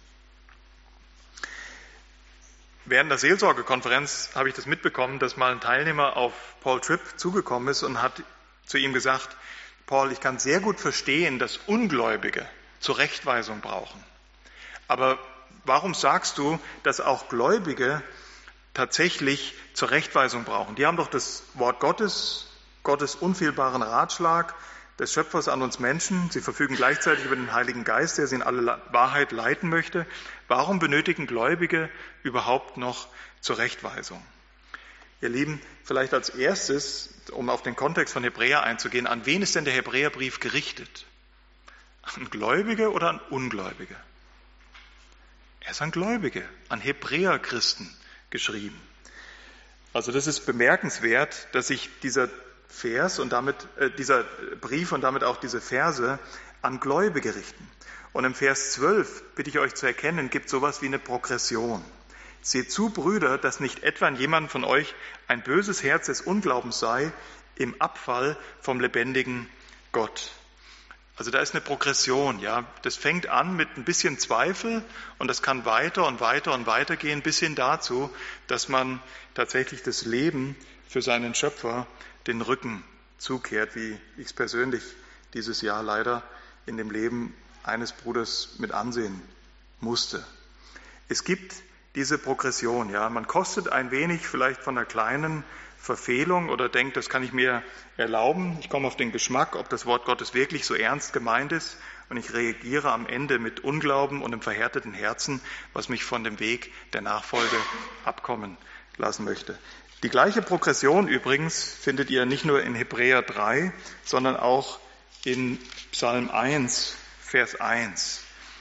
Während der Seelsorgekonferenz habe ich das mitbekommen, dass mal ein Teilnehmer auf Paul Tripp zugekommen ist und hat zu ihm gesagt: Paul, ich kann sehr gut verstehen, dass Ungläubige Zurechtweisung brauchen. Aber warum sagst du, dass auch Gläubige tatsächlich Zurechtweisung brauchen? Die haben doch das Wort Gottes, Gottes unfehlbaren Ratschlag, des Schöpfers an uns Menschen. Sie verfügen gleichzeitig über den Heiligen Geist, der sie in alle Wahrheit leiten möchte. Warum benötigen Gläubige überhaupt noch Zurechtweisung? Ihr Lieben, vielleicht als erstes, um auf den Kontext von Hebräer einzugehen, an wen ist denn der Hebräerbrief gerichtet? An Gläubige oder an Ungläubige? Er ist an Gläubige, an Hebräerchristen geschrieben. Also das ist bemerkenswert, dass sich dieser Vers und dieser Brief und damit auch diese Verse an Gläubige richten. Und im Vers 12, bitte ich euch zu erkennen, gibt es sowas wie eine Progression. Seht zu, Brüder, dass nicht etwa in jemandem von euch ein böses Herz des Unglaubens sei im Abfall vom lebendigen Gott. Also da ist eine Progression, ja. Das fängt an mit ein bisschen Zweifel und das kann weiter und weiter und weiter gehen, bis hin dazu, dass man tatsächlich das Leben für seinen Schöpfer den Rücken zukehrt, wie ich es persönlich dieses Jahr leider in dem Leben eines Bruders mit ansehen musste. Es gibt diese Progression, ja. Man kostet ein wenig vielleicht von einer kleinen Verfehlung oder denkt, das kann ich mir erlauben. Ich komme auf den Geschmack, ob das Wort Gottes wirklich so ernst gemeint ist, und ich reagiere am Ende mit Unglauben und einem verhärteten Herzen, was mich von dem Weg der Nachfolge abkommen lassen möchte. Die gleiche Progression übrigens findet ihr nicht nur in Hebräer 3, sondern auch in Psalm 1, Vers 1.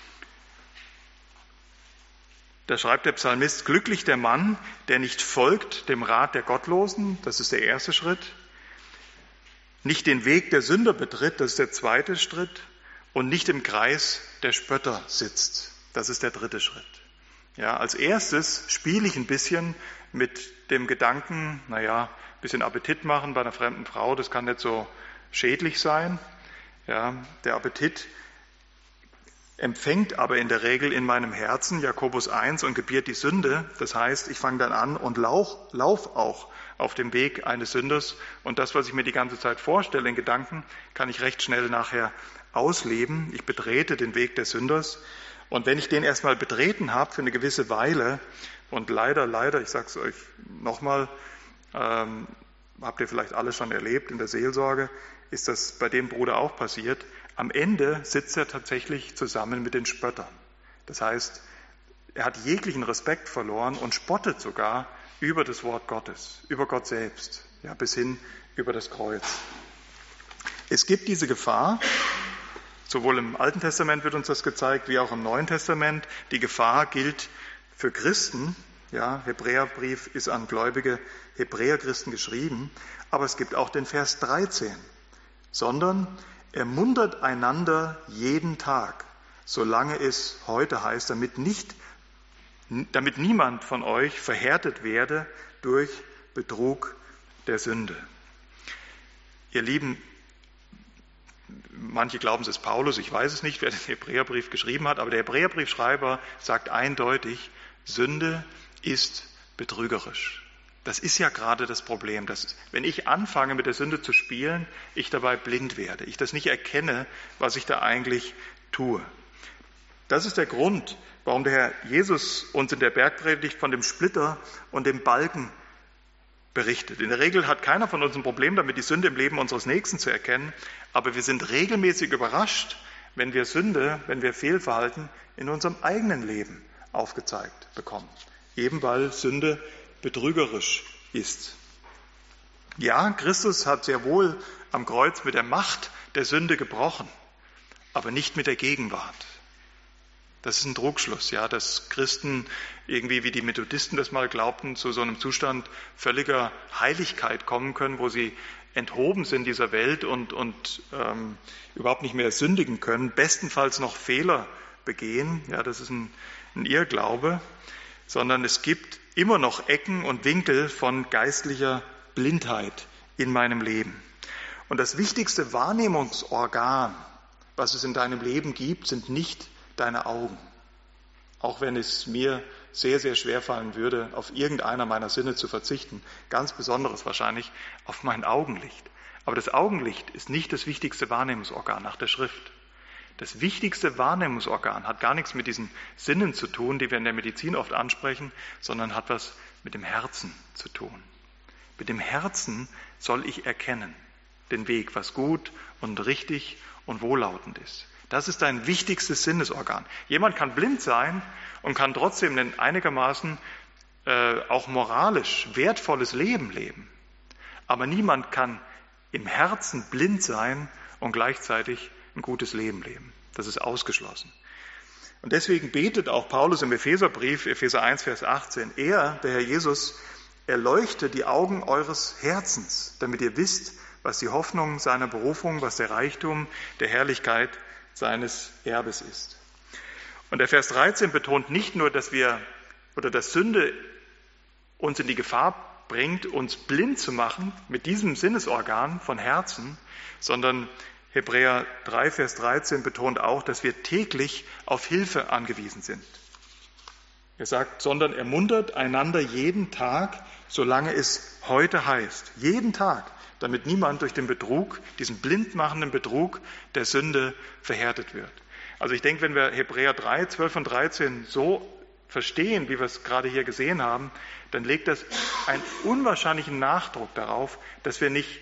Da schreibt der Psalmist: Glücklich der Mann, der nicht folgt dem Rat der Gottlosen, das ist der erste Schritt, nicht den Weg der Sünder betritt, das ist der zweite Schritt, und nicht im Kreis der Spötter sitzt, das ist der dritte Schritt. Ja, als erstes spiele ich ein bisschen mit dem Gedanken, ein bisschen Appetit machen bei einer fremden Frau, das kann nicht so schädlich sein. Ja, der Appetit empfängt aber in der Regel in meinem Herzen, Jakobus 1, und gebiert die Sünde. Das heißt, ich fange dann an und lauf auch auf dem Weg eines Sünders. Und das, was ich mir die ganze Zeit vorstelle in Gedanken, kann ich recht schnell nachher ausleben. Ich betrete den Weg des Sünders. Und wenn ich den erstmal betreten habe für eine gewisse Weile, und leider, ich sage es euch nochmal, habt ihr vielleicht alle schon erlebt in der Seelsorge, ist das bei dem Bruder auch passiert. Am Ende sitzt er tatsächlich zusammen mit den Spöttern. Das heißt, er hat jeglichen Respekt verloren und spottet sogar über das Wort Gottes, über Gott selbst, ja, bis hin über das Kreuz. Es gibt diese Gefahr, sowohl im Alten Testament wird uns das gezeigt, wie auch im Neuen Testament. Die Gefahr gilt für Christen. Ja, Hebräerbrief ist an gläubige Hebräerchristen geschrieben, aber es gibt auch den Vers 13. Sondern ermuntert einander jeden Tag, solange es heute heißt, damit niemand von euch verhärtet werde durch Betrug der Sünde. Ihr Lieben, manche glauben, es ist Paulus, ich weiß es nicht, wer den Hebräerbrief geschrieben hat, aber der Hebräerbriefschreiber sagt eindeutig, Sünde ist betrügerisch. Das ist ja gerade das Problem, dass wenn ich anfange mit der Sünde zu spielen, ich dabei blind werde, ich das nicht erkenne, was ich da eigentlich tue. Das ist der Grund, warum der Herr Jesus uns in der Bergpredigt von dem Splitter und dem Balken berichtet. In der Regel hat keiner von uns ein Problem damit, die Sünde im Leben unseres Nächsten zu erkennen, aber wir sind regelmäßig überrascht, wenn wir Sünde, wenn wir Fehlverhalten in unserem eigenen Leben aufgezeigt bekommen. Eben weil Sünde betrügerisch ist. Ja, Christus hat sehr wohl am Kreuz mit der Macht der Sünde gebrochen, aber nicht mit der Gegenwart. Das ist ein Trugschluss, ja, dass Christen irgendwie, wie die Methodisten das mal glaubten, zu so einem Zustand völliger Heiligkeit kommen können, wo sie enthoben sind dieser Welt und überhaupt nicht mehr sündigen können, bestenfalls noch Fehler begehen. Ja, das ist ein Irrglaube, sondern es gibt immer noch Ecken und Winkel von geistlicher Blindheit in meinem Leben. Und das wichtigste Wahrnehmungsorgan, was es in deinem Leben gibt, sind nicht deine Augen. Auch wenn es mir sehr, sehr schwer fallen würde, auf irgendeiner meiner Sinne zu verzichten, ganz besonderes wahrscheinlich auf mein Augenlicht. Aber das Augenlicht ist nicht das wichtigste Wahrnehmungsorgan nach der Schrift. Das wichtigste Wahrnehmungsorgan hat gar nichts mit diesen Sinnen zu tun, die wir in der Medizin oft ansprechen, sondern hat was mit dem Herzen zu tun. Mit dem Herzen soll ich erkennen, den Weg, was gut und richtig und wohllautend ist. Das ist dein wichtigstes Sinnesorgan. Jemand kann blind sein und kann trotzdem ein einigermaßen auch moralisch wertvolles Leben leben. Aber niemand kann im Herzen blind sein und gleichzeitig ein gutes Leben leben. Das ist ausgeschlossen. Und deswegen betet auch Paulus im Epheserbrief, Epheser 1, Vers 18, der Herr Jesus, erleuchte die Augen eures Herzens, damit ihr wisst, was die Hoffnung seiner Berufung, was der Reichtum der Herrlichkeit seines Erbes ist. Und der Vers 13 betont nicht nur, dass Sünde uns in die Gefahr bringt, uns blind zu machen mit diesem Sinnesorgan von Herzen, sondern Hebräer 3, Vers 13 betont auch, dass wir täglich auf Hilfe angewiesen sind. Er sagt, sondern ermuntert einander jeden Tag, solange es heute heißt. Jeden Tag, damit niemand durch den Betrug, diesen blindmachenden Betrug der Sünde verhärtet wird. Also ich denke, wenn wir Hebräer 3, 12 und 13 so verstehen, wie wir es gerade hier gesehen haben, dann legt das einen unwahrscheinlichen Nachdruck darauf, dass wir nicht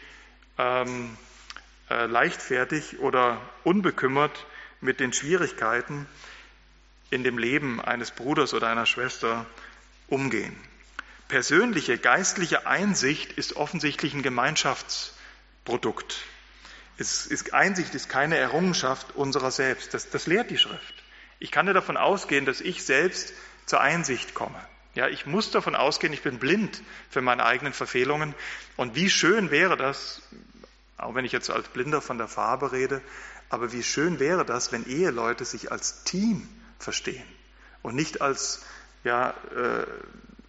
leichtfertig oder unbekümmert mit den Schwierigkeiten in dem Leben eines Bruders oder einer Schwester umgehen. Persönliche, geistliche Einsicht ist offensichtlich ein Gemeinschaftsprodukt. Einsicht ist keine Errungenschaft unserer selbst. Das lehrt die Schrift. Ich kann ja davon ausgehen, dass ich selbst zur Einsicht komme. Ja, ich muss davon ausgehen, ich bin blind für meine eigenen Verfehlungen. Und wie schön wäre das, auch wenn ich jetzt als Blinder von der Farbe rede, aber wie schön wäre das, wenn Eheleute sich als Team verstehen und nicht als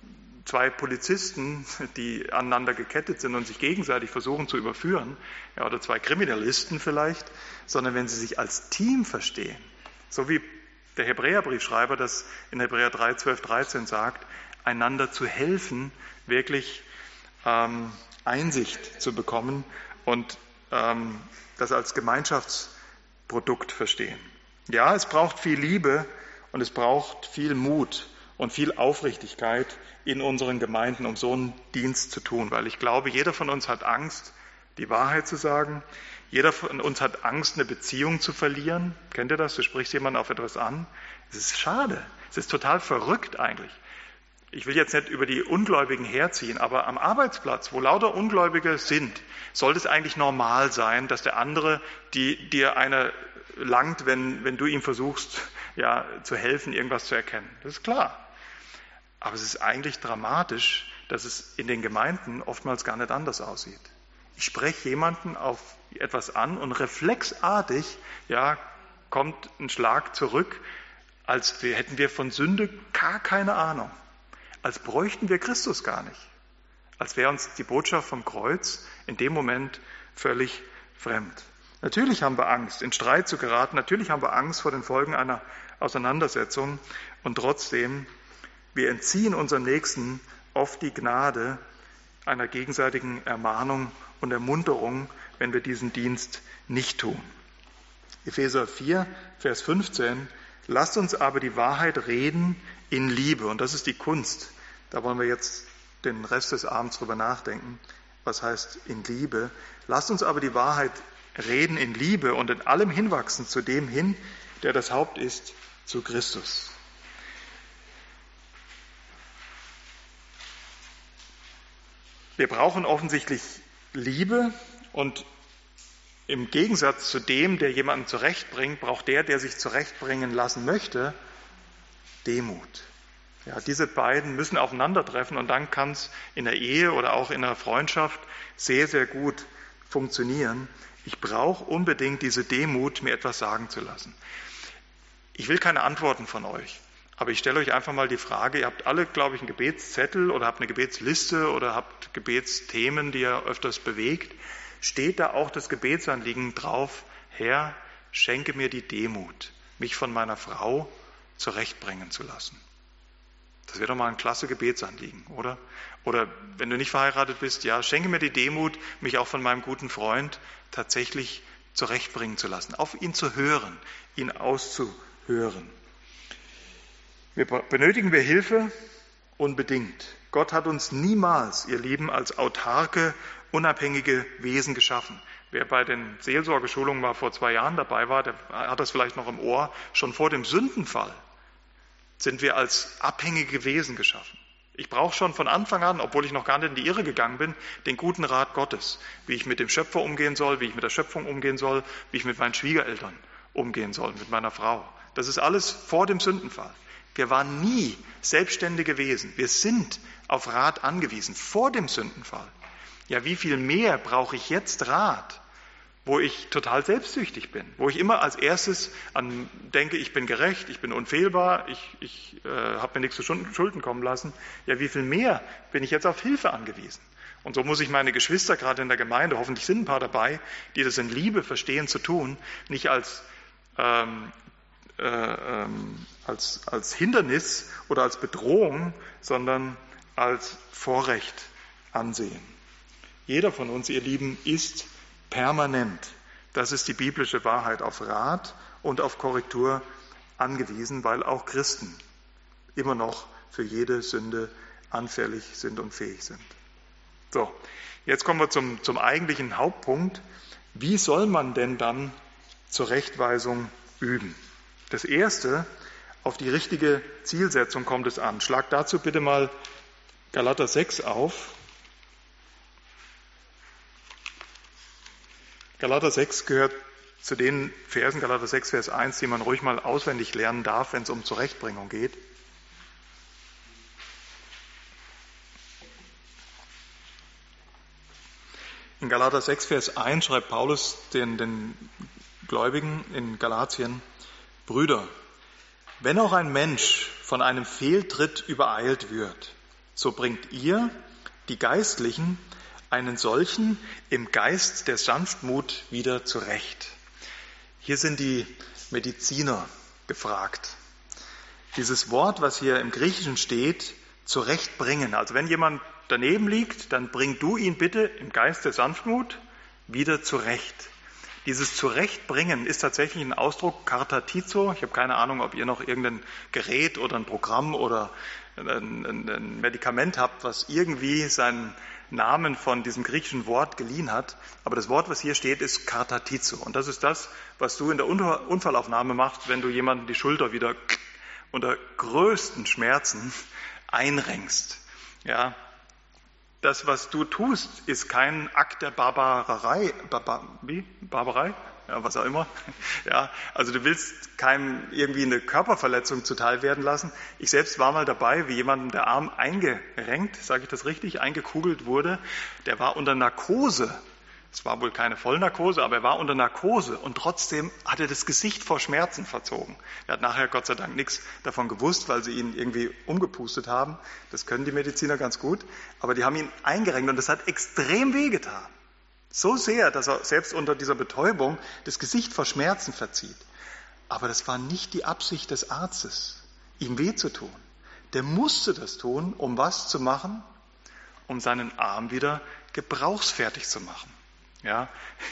zwei Polizisten, die aneinander gekettet sind und sich gegenseitig versuchen zu überführen, ja, oder zwei Kriminalisten vielleicht, sondern wenn sie sich als Team verstehen, so wie der Hebräerbriefschreiber das in Hebräer 3, 12, 13 sagt, einander zu helfen, wirklich Einsicht zu bekommen und das als Gemeinschaftsprodukt verstehen. Ja, es braucht viel Liebe und es braucht viel Mut und viel Aufrichtigkeit in unseren Gemeinden, um so einen Dienst zu tun. Weil ich glaube, jeder von uns hat Angst, die Wahrheit zu sagen. Jeder von uns hat Angst, eine Beziehung zu verlieren. Kennt ihr das? Du sprichst jemanden auf etwas an. Es ist schade. Es ist total verrückt eigentlich. Ich will jetzt nicht über die Ungläubigen herziehen, aber am Arbeitsplatz, wo lauter Ungläubige sind, sollte es eigentlich normal sein, dass der andere dir eine langt, wenn du ihm versuchst, ja, zu helfen, irgendwas zu erkennen. Das ist klar. Aber es ist eigentlich dramatisch, dass es in den Gemeinden oftmals gar nicht anders aussieht. Ich spreche jemanden auf etwas an und reflexartig, ja, kommt ein Schlag zurück, als hätten wir von Sünde gar keine Ahnung. Als bräuchten wir Christus gar nicht. Als wäre uns die Botschaft vom Kreuz in dem Moment völlig fremd. Natürlich haben wir Angst, in Streit zu geraten. Natürlich haben wir Angst vor den Folgen einer Auseinandersetzung. Und trotzdem, wir entziehen unserem Nächsten oft die Gnade einer gegenseitigen Ermahnung und Ermunterung, wenn wir diesen Dienst nicht tun. Epheser 4, Vers 15. Lasst uns aber die Wahrheit reden in Liebe. Und das ist die Kunst. Da wollen wir jetzt den Rest des Abends drüber nachdenken. Was heißt in Liebe? Lasst uns aber die Wahrheit reden in Liebe und in allem hinwachsen zu dem hin, der das Haupt ist, zu Christus. Wir brauchen offensichtlich Liebe und im Gegensatz zu dem, der jemanden zurechtbringt, braucht der sich zurechtbringen lassen möchte, Demut. Ja, diese beiden müssen aufeinandertreffen und dann kann es in der Ehe oder auch in einer Freundschaft sehr, sehr gut funktionieren. Ich brauche unbedingt diese Demut, mir etwas sagen zu lassen. Ich will keine Antworten von euch, aber ich stelle euch einfach mal die Frage, ihr habt alle, glaube ich, einen Gebetszettel oder habt eine Gebetsliste oder habt Gebetsthemen, die ihr öfters bewegt. Steht da auch das Gebetsanliegen drauf, Herr, schenke mir die Demut, mich von meiner Frau zurechtbringen zu lassen. Das wäre doch mal ein klasse Gebetsanliegen, oder? Oder wenn du nicht verheiratet bist, ja, schenke mir die Demut, mich auch von meinem guten Freund tatsächlich zurechtbringen zu lassen, auf ihn zu hören, ihn auszuhören. Benötigen wir Hilfe? Unbedingt. Gott hat uns niemals, ihr Lieben, als autarke, unabhängige Wesen geschaffen. Wer bei den Seelsorgeschulungen mal vor 2 Jahren dabei war, der hat das vielleicht noch im Ohr, schon vor dem Sündenfall sind wir als abhängige Wesen geschaffen. Ich brauche schon von Anfang an, obwohl ich noch gar nicht in die Irre gegangen bin, den guten Rat Gottes, wie ich mit dem Schöpfer umgehen soll, wie ich mit der Schöpfung umgehen soll, wie ich mit meinen Schwiegereltern umgehen soll, mit meiner Frau. Das ist alles vor dem Sündenfall. Wir waren nie selbstständige Wesen. Wir sind auf Rat angewiesen, vor dem Sündenfall. Ja, wie viel mehr brauche ich jetzt Rat, wo ich total selbstsüchtig bin, wo ich immer als erstes denke, ich bin gerecht, ich bin unfehlbar, ich habe mir nichts zu Schulden kommen lassen. Ja, wie viel mehr bin ich jetzt auf Hilfe angewiesen? Und so muss ich meine Geschwister gerade in der Gemeinde, hoffentlich sind ein paar dabei, die das in Liebe verstehen zu tun, nicht als Hindernis oder als Bedrohung, sondern als Vorrecht ansehen. Jeder von uns, ihr Lieben, ist permanent, das ist die biblische Wahrheit, auf Rat und auf Korrektur angewiesen, weil auch Christen immer noch für jede Sünde anfällig sind und fähig sind. So, jetzt kommen wir zum eigentlichen Hauptpunkt. Wie soll man denn dann Zurechtweisung üben? Das Erste, auf die richtige Zielsetzung kommt es an. Schlag dazu bitte mal Galater 6 auf. Galater 6 gehört zu den Versen, Galater 6, Vers 1, die man ruhig mal auswendig lernen darf, wenn es um Zurechtbringung geht. In Galater 6, Vers 1 schreibt Paulus den Gläubigen in Galatien: Brüder, wenn auch ein Mensch von einem Fehltritt übereilt wird, so bringt ihr, die Geistlichen, einen solchen im Geist der Sanftmut wieder zurecht. Hier sind die Mediziner gefragt. Dieses Wort, was hier im Griechischen steht, zurechtbringen. Also wenn jemand daneben liegt, dann bring du ihn bitte im Geist der Sanftmut wieder zurecht. Dieses Zurechtbringen ist tatsächlich ein Ausdruck, Kartatizo. Ich habe keine Ahnung, ob ihr noch irgendein Gerät oder ein Programm oder ein Medikament habt, was irgendwie seinen Namen von diesem griechischen Wort geliehen hat. Aber das Wort, was hier steht, ist Kartatizo. Und das ist das, was du in der Unfallaufnahme machst, wenn du jemanden die Schulter wieder unter größten Schmerzen einrenkst. Ja, das, was du tust, ist kein Akt der Barbarei. Barbarei? Ja, was auch immer. Ja, also du willst keinem irgendwie eine Körperverletzung zuteil werden lassen. Ich selbst war mal dabei, wie jemandem der Arm eingerenkt, sage ich das richtig, eingekugelt wurde. Der war unter Narkose. Es war wohl keine Vollnarkose, aber er war unter Narkose und trotzdem hat er das Gesicht vor Schmerzen verzogen. Er hat nachher Gott sei Dank nichts davon gewusst, weil sie ihn irgendwie umgepustet haben. Das können die Mediziner ganz gut. Aber die haben ihn eingerenkt und das hat extrem wehgetan. So sehr, dass er selbst unter dieser Betäubung das Gesicht vor Schmerzen verzieht. Aber das war nicht die Absicht des Arztes, ihm weh zu tun. Der musste das tun, um was zu machen? Um seinen Arm wieder gebrauchsfertig zu machen. Ja,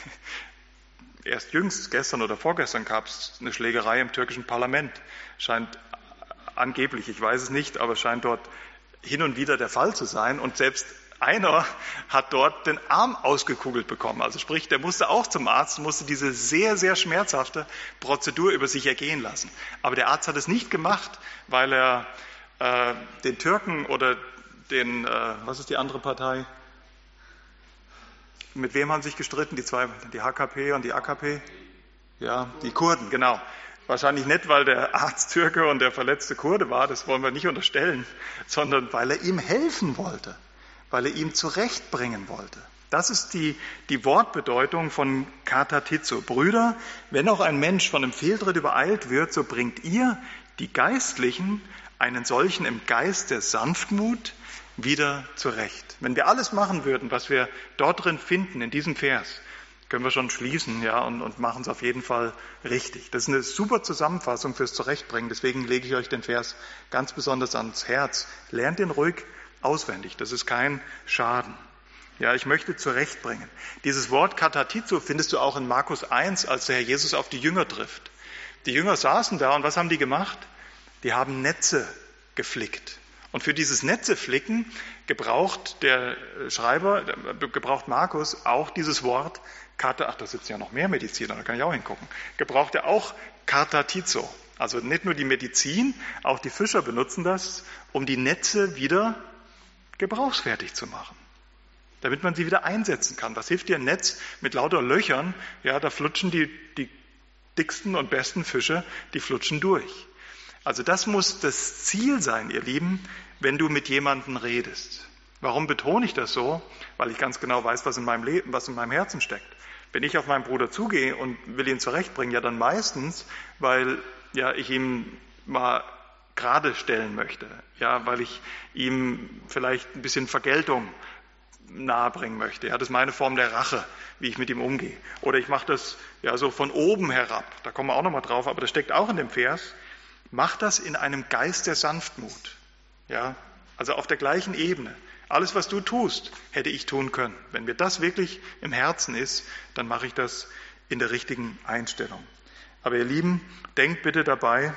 erst jüngst, gestern oder vorgestern, gab es eine Schlägerei im türkischen Parlament. Scheint angeblich, ich weiß es nicht, aber scheint dort hin und wieder der Fall zu sein. Und selbst einer hat dort den Arm ausgekugelt bekommen. Also sprich, der musste auch zum Arzt, musste diese sehr, sehr schmerzhafte Prozedur über sich ergehen lassen. Aber der Arzt hat es nicht gemacht, weil er den Türken oder den, was ist die andere Partei? Mit wem haben sich gestritten? Die zwei, die HKP und die AKP? Ja, die Kurden, genau. Wahrscheinlich nicht, weil der Arzt Türke und der verletzte Kurde war, das wollen wir nicht unterstellen, sondern weil er ihm helfen wollte, weil er ihm zurechtbringen wollte. Das ist die Wortbedeutung von Kartatizo. Brüder, wenn auch ein Mensch von einem Fehltritt übereilt wird, so bringt ihr, die Geistlichen, einen solchen im Geist der Sanftmut wieder zurecht. Wenn wir alles machen würden, was wir dort drin finden, in diesem Vers, können wir schon schließen, ja, und machen es auf jeden Fall richtig. Das ist eine super Zusammenfassung fürs Zurechtbringen. Deswegen lege ich euch den Vers ganz besonders ans Herz. Lernt ihn ruhig auswendig. Das ist kein Schaden. Ja, ich möchte zurechtbringen. Dieses Wort Kartatizo findest du auch in Markus 1, als der Herr Jesus auf die Jünger trifft. Die Jünger saßen da und was haben die gemacht? Die haben Netze geflickt. Und für dieses Netzeflicken gebraucht der Schreiber, gebraucht Markus auch dieses Wort da sitzen ja noch mehr Mediziner, da kann ich auch hingucken, gebraucht er auch Kartatizo. Also nicht nur die Medizin, auch die Fischer benutzen das, um die Netze wieder gebrauchsfertig zu machen, damit man sie wieder einsetzen kann. Was hilft dir ein Netz mit lauter Löchern? Ja, da flutschen die dicksten und besten Fische, die flutschen durch. Also das muss das Ziel sein, ihr Lieben, wenn du mit jemandem redest. Warum betone ich das so? Weil ich ganz genau weiß, was in meinem Leben, was in meinem Herzen steckt. Wenn ich auf meinen Bruder zugehe und will ihn zurechtbringen, ja dann meistens, weil ja ich ihm mal gerade stellen möchte, ja, weil ich ihm vielleicht ein bisschen Vergeltung nahebringen möchte. Ja, das ist meine Form der Rache, wie ich mit ihm umgehe. Oder ich mache das ja so von oben herab. Da kommen wir auch noch mal drauf, aber das steckt auch in dem Vers. Mach das in einem Geist der Sanftmut. Ja, also auf der gleichen Ebene. Alles, was du tust, hätte ich tun können. Wenn mir das wirklich im Herzen ist, dann mache ich das in der richtigen Einstellung. Aber ihr Lieben, denkt bitte dabei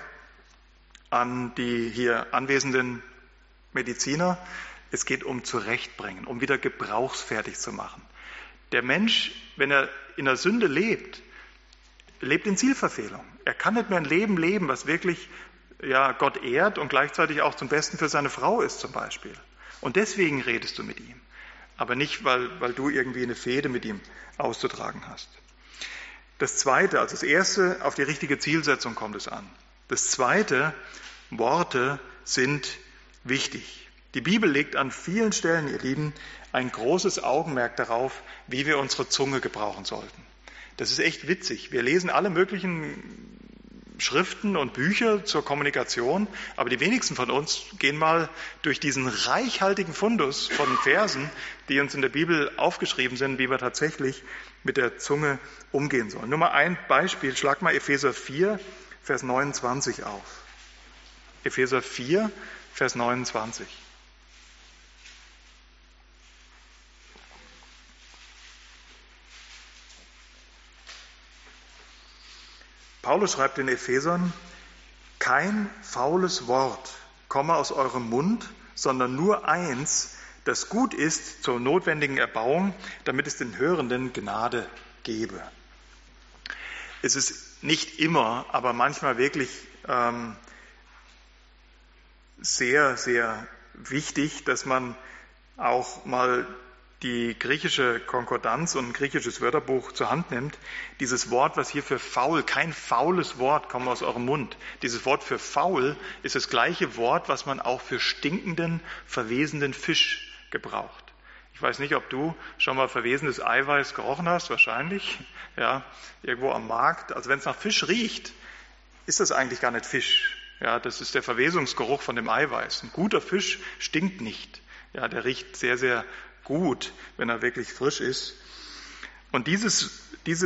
an die hier anwesenden Mediziner. Es geht um Zurechtbringen, um wieder gebrauchsfertig zu machen. Der Mensch, wenn er in der Sünde lebt in Zielverfehlung. Er kann nicht mehr ein Leben leben, was wirklich ja, Gott ehrt und gleichzeitig auch zum Besten für seine Frau ist zum Beispiel. Und deswegen redest du mit ihm. Aber nicht, weil du irgendwie eine Fehde mit ihm auszutragen hast. Das Zweite, also das Erste, auf die richtige Zielsetzung kommt es an. Das Zweite, Worte sind wichtig. Die Bibel legt an vielen Stellen, ihr Lieben, ein großes Augenmerk darauf, wie wir unsere Zunge gebrauchen sollten. Das ist echt witzig. Wir lesen alle möglichen Schriften und Bücher zur Kommunikation, aber die wenigsten von uns gehen mal durch diesen reichhaltigen Fundus von Versen, die uns in der Bibel aufgeschrieben sind, wie wir tatsächlich mit der Zunge umgehen sollen. Nur mal ein Beispiel, schlag mal Epheser 4, Vers 29 auf. Epheser 4, Vers 29. Paulus schreibt den Ephesern, kein faules Wort komme aus eurem Mund, sondern nur eins, das gut ist zur notwendigen Erbauung, damit es den Hörenden Gnade gebe. Es ist nicht immer, aber manchmal wirklich sehr, sehr wichtig, dass man auch mal die griechische Konkordanz und ein griechisches Wörterbuch zur Hand nimmt. Dieses Wort, was hier für faul, kein faules Wort kommt aus eurem Mund. Dieses Wort für faul ist das gleiche Wort, was man auch für stinkenden, verwesenden Fisch gebraucht. Ich weiß nicht, ob du schon mal verwesenes Eiweiß gerochen hast, wahrscheinlich, ja, irgendwo am Markt. Also wenn es nach Fisch riecht, ist das eigentlich gar nicht Fisch. Ja, das ist der Verwesungsgeruch von dem Eiweiß. Ein guter Fisch stinkt nicht. Ja, der riecht sehr, sehr gut, wenn er wirklich frisch ist. Und dieses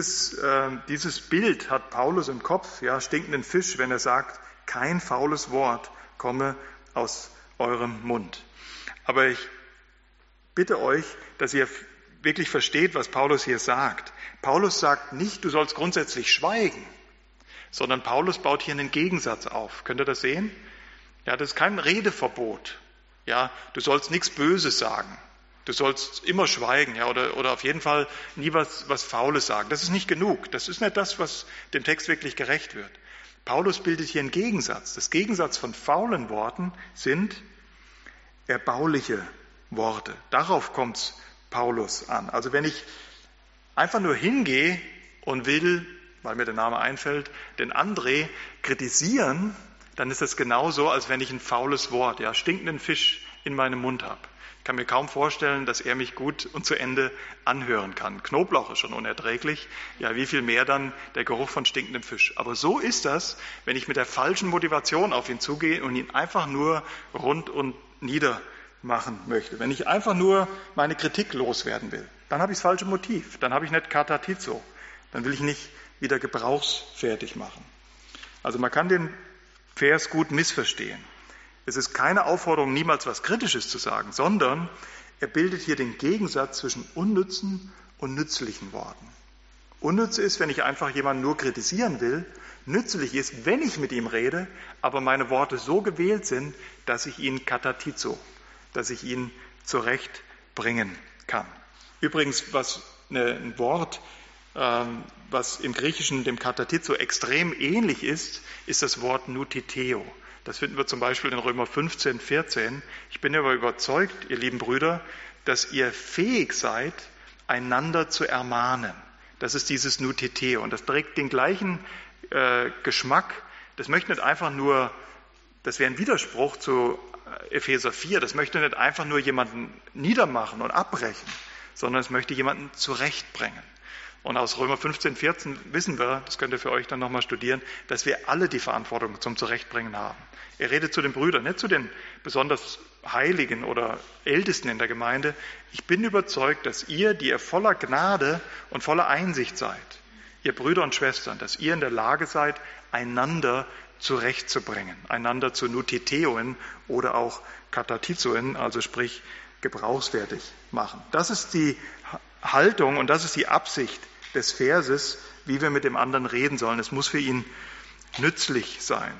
Bild hat Paulus im Kopf, ja, stinkenden Fisch, wenn er sagt, kein faules Wort komme aus eurem Mund. Aber ich bitte euch, dass ihr wirklich versteht, was Paulus hier sagt. Paulus sagt nicht, du sollst grundsätzlich schweigen, sondern Paulus baut hier einen Gegensatz auf. Könnt ihr das sehen? Ja, das ist kein Redeverbot. Ja, du sollst nichts Böses sagen. Du sollst immer schweigen, ja, oder auf jeden Fall nie was Faules sagen. Das ist nicht genug. Das ist nicht das, was dem Text wirklich gerecht wird. Paulus bildet hier einen Gegensatz. Das Gegensatz von faulen Worten sind erbauliche Worte. Darauf kommt es Paulus an. Also wenn ich einfach nur hingehe und will, weil mir der Name einfällt, den André kritisieren, dann ist das genauso, als wenn ich ein faules Wort, ja, stinkenden Fisch in meinem Mund habe. Ich kann mir kaum vorstellen, dass er mich gut und zu Ende anhören kann. Knoblauch ist schon unerträglich. Ja, wie viel mehr dann der Geruch von stinkendem Fisch. Aber so ist das, wenn ich mit der falschen Motivation auf ihn zugehe und ihn einfach nur rund und niedermachen möchte. Wenn ich einfach nur meine Kritik loswerden will, dann habe ich das falsche Motiv. Dann habe ich nicht katatizo. Dann will ich nicht wieder gebrauchsfertig machen. Also man kann den Vers gut missverstehen. Es ist keine Aufforderung, niemals was Kritisches zu sagen, sondern er bildet hier den Gegensatz zwischen unnützen und nützlichen Worten. Unnütz ist, wenn ich einfach jemanden nur kritisieren will. Nützlich ist, wenn ich mit ihm rede, aber meine Worte so gewählt sind, dass ich ihn katatizo, dass ich ihn zurechtbringen kann. Übrigens, was ein Wort, was im Griechischen dem katatizo extrem ähnlich ist, ist das Wort nutiteo. Das finden wir zum Beispiel in Römer 15, 14. Ich bin aber überzeugt, ihr lieben Brüder, dass ihr fähig seid, einander zu ermahnen. Das ist dieses nutiteo. Und das trägt den gleichen Geschmack. Das möchte nicht einfach nur, das wäre ein Widerspruch zu Epheser 4, das möchte nicht einfach nur jemanden niedermachen und abbrechen, sondern es möchte jemanden zurechtbringen. Und aus Römer 15, 14 wissen wir, das könnt ihr für euch dann nochmal studieren, dass wir alle die Verantwortung zum Zurechtbringen haben. Er redet zu den Brüdern, nicht zu den besonders Heiligen oder Ältesten in der Gemeinde. Ich bin überzeugt, dass ihr, die ihr voller Gnade und voller Einsicht seid, ihr Brüder und Schwestern, dass ihr in der Lage seid, einander zurechtzubringen, einander zu nutiteoen oder auch katatizoen, also sprich gebrauchsfertig machen. Das ist die Haltung und das ist die Absicht des Verses, wie wir mit dem anderen reden sollen. Es muss für ihn nützlich sein.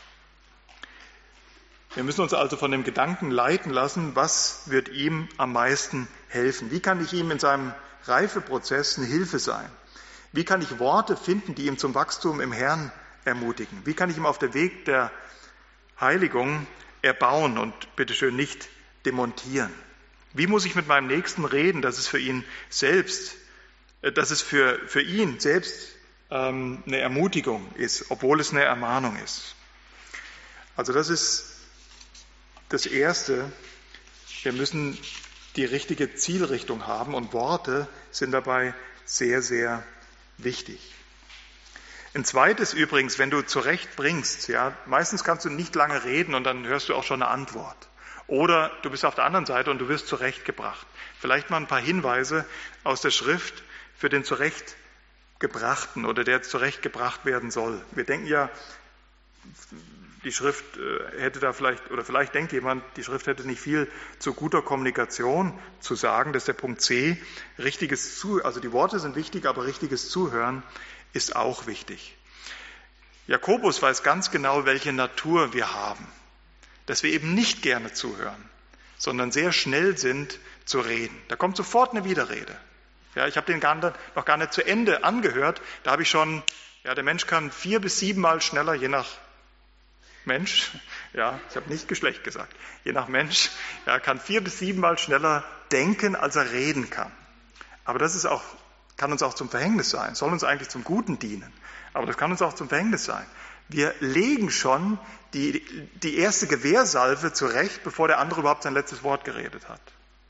Wir müssen uns also von dem Gedanken leiten lassen, was wird ihm am meisten helfen? Wie kann ich ihm in seinem Reifeprozess eine Hilfe sein? Wie kann ich Worte finden, die ihm zum Wachstum im Herrn ermutigen? Wie kann ich ihm auf der Weg der Heiligung erbauen und bitteschön nicht demontieren? Wie muss ich mit meinem Nächsten reden, dass es für ihn selbst, dass es für ihn selbst eine Ermutigung ist, obwohl es eine Ermahnung ist? Also das ist das Erste. Wir müssen die richtige Zielrichtung haben und Worte sind dabei sehr, sehr wichtig. Ein zweites übrigens, wenn du zurechtbringst, ja, meistens kannst du nicht lange reden und dann hörst du auch schon eine Antwort. Oder du bist auf der anderen Seite und du wirst zurechtgebracht. Vielleicht mal ein paar Hinweise aus der Schrift für den Zurechtgebrachten oder der zurechtgebracht werden soll. Wir denken ja, die Schrift hätte da vielleicht denkt jemand, die Schrift hätte nicht viel zu guter Kommunikation zu sagen. Das ist der Punkt C. Also die Worte sind wichtig, aber richtiges Zuhören ist auch wichtig. Jakobus weiß ganz genau, welche Natur wir haben. Dass wir eben nicht gerne zuhören, sondern sehr schnell sind zu reden. Da kommt sofort eine Widerrede. Ja, ich habe den noch gar nicht zu Ende angehört. Da habe ich schon, der Mensch kann 4 bis 7 Mal schneller, je nach Mensch, ja, ich habe nicht Geschlecht gesagt, je nach Mensch, kann 4 bis 7 Mal schneller denken, als er reden kann. Aber das kann uns auch zum Verhängnis sein, soll uns eigentlich zum Guten dienen. Aber das kann uns auch zum Verhängnis sein. Wir legen schon die erste Gewehrsalve zurecht, bevor der andere überhaupt sein letztes Wort geredet hat.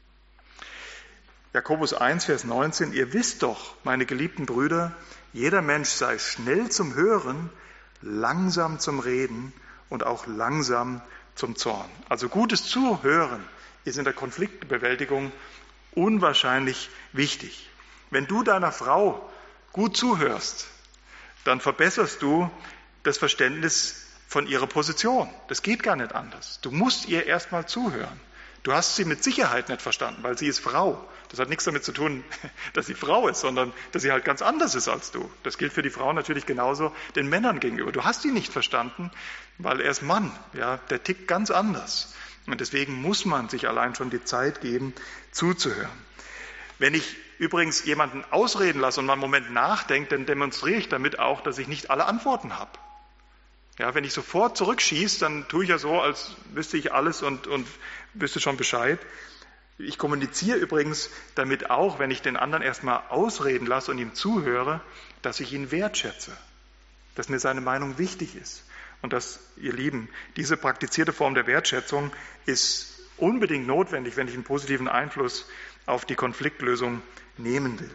Jakobus 1, Vers 19, ihr wisst doch, meine geliebten Brüder, jeder Mensch sei schnell zum Hören, langsam zum Reden und auch langsam zum Zorn. Also gutes Zuhören ist in der Konfliktbewältigung unwahrscheinlich wichtig. Wenn du deiner Frau gut zuhörst, dann verbesserst du das Verständnis von ihrer Position. Das geht gar nicht anders. Du musst ihr erstmal zuhören. Du hast sie mit Sicherheit nicht verstanden, weil sie ist Frau. Das hat nichts damit zu tun, dass sie Frau ist, sondern dass sie halt ganz anders ist als du. Das gilt für die Frauen natürlich genauso den Männern gegenüber. Du hast sie nicht verstanden, weil er ist Mann. Ja, der tickt ganz anders. Und deswegen muss man sich allein schon die Zeit geben, zuzuhören. Wenn ich übrigens jemanden ausreden lasse und mal einen Moment nachdenke, dann demonstriere ich damit auch, dass ich nicht alle Antworten habe. Ja, wenn ich sofort zurückschieße, dann tue ich ja so, als wüsste ich alles und wüsste schon Bescheid. Ich kommuniziere übrigens damit auch, wenn ich den anderen erstmal ausreden lasse und ihm zuhöre, dass ich ihn wertschätze, dass mir seine Meinung wichtig ist. Und dass, ihr Lieben, diese praktizierte Form der Wertschätzung ist unbedingt notwendig, wenn ich einen positiven Einfluss auf die Konfliktlösung nehmen will.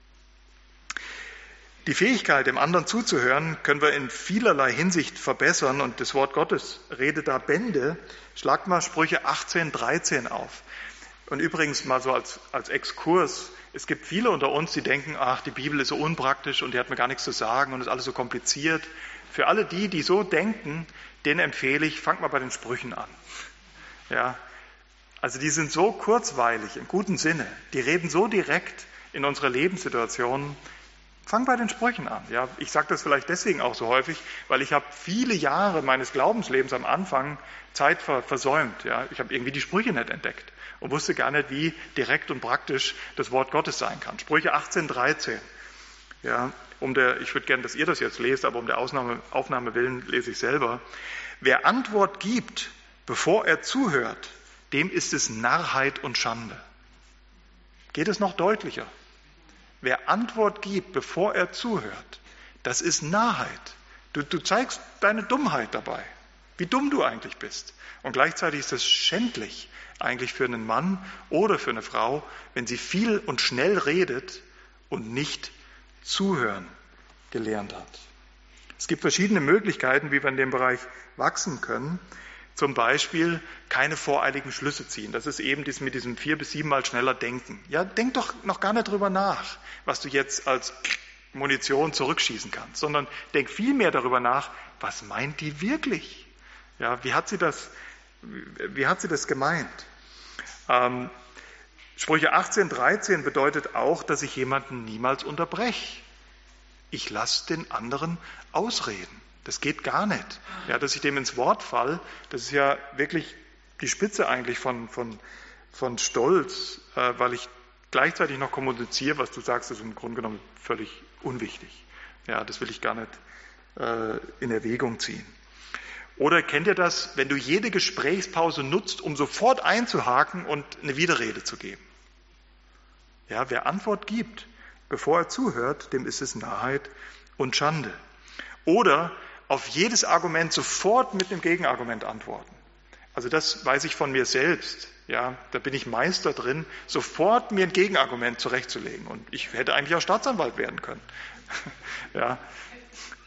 Die Fähigkeit, dem anderen zuzuhören, können wir in vielerlei Hinsicht verbessern und das Wort Gottes redet da Bände. Schlagt mal Sprüche 18, 13 auf. Und übrigens mal so als Exkurs, es gibt viele unter uns, die denken, ach, die Bibel ist so unpraktisch und die hat mir gar nichts zu sagen und ist alles so kompliziert. Für alle die so denken, denen empfehle ich, fangt mal bei den Sprüchen an. Ja, also die sind so kurzweilig, im guten Sinne, die reden so direkt in unsere Lebenssituationen. Fang bei den Sprüchen an. Ja, ich sage das vielleicht deswegen auch so häufig, weil ich habe viele Jahre meines Glaubenslebens am Anfang Zeit versäumt. Ja, ich habe irgendwie die Sprüche nicht entdeckt und wusste gar nicht, wie direkt und praktisch das Wort Gottes sein kann. Sprüche 18, 13. Ja, ich würde gerne, dass ihr das jetzt lest, aber um der Aufnahme willen lese ich selber. Wer Antwort gibt, bevor er zuhört, dem ist es Narrheit und Schande. Geht es noch deutlicher? Wer Antwort gibt, bevor er zuhört, das ist Narrheit. Du zeigst deine Dummheit dabei, wie dumm du eigentlich bist. Und gleichzeitig ist es schändlich eigentlich für einen Mann oder für eine Frau, wenn sie viel und schnell redet und nicht zuhören gelernt hat. Es gibt verschiedene Möglichkeiten, wie wir in dem Bereich wachsen können. Zum Beispiel keine voreiligen Schlüsse ziehen. Das ist eben mit diesem 4 bis 7 Mal schneller Denken. Ja, denk doch noch gar nicht drüber nach, was du jetzt als Munition zurückschießen kannst, sondern denk viel mehr darüber nach, was meint die wirklich? Ja, wie hat sie das gemeint? Sprüche 18, 13 bedeutet auch, dass ich jemanden niemals unterbreche. Ich lasse den anderen ausreden. Das geht gar nicht. Ja, dass ich dem ins Wort falle, das ist ja wirklich die Spitze eigentlich von Stolz, weil ich gleichzeitig noch kommuniziere, was du sagst, ist im Grunde genommen völlig unwichtig. Ja, das will ich gar nicht in Erwägung ziehen. Oder kennt ihr das, wenn du jede Gesprächspause nutzt, um sofort einzuhaken und eine Widerrede zu geben? Ja, wer Antwort gibt, bevor er zuhört, dem ist es Narrheit und Schande. Oder auf jedes Argument sofort mit einem Gegenargument antworten. Also das weiß ich von mir selbst. Ja, da bin ich Meister drin, sofort mir ein Gegenargument zurechtzulegen. Und ich hätte eigentlich auch Staatsanwalt werden können. Ja,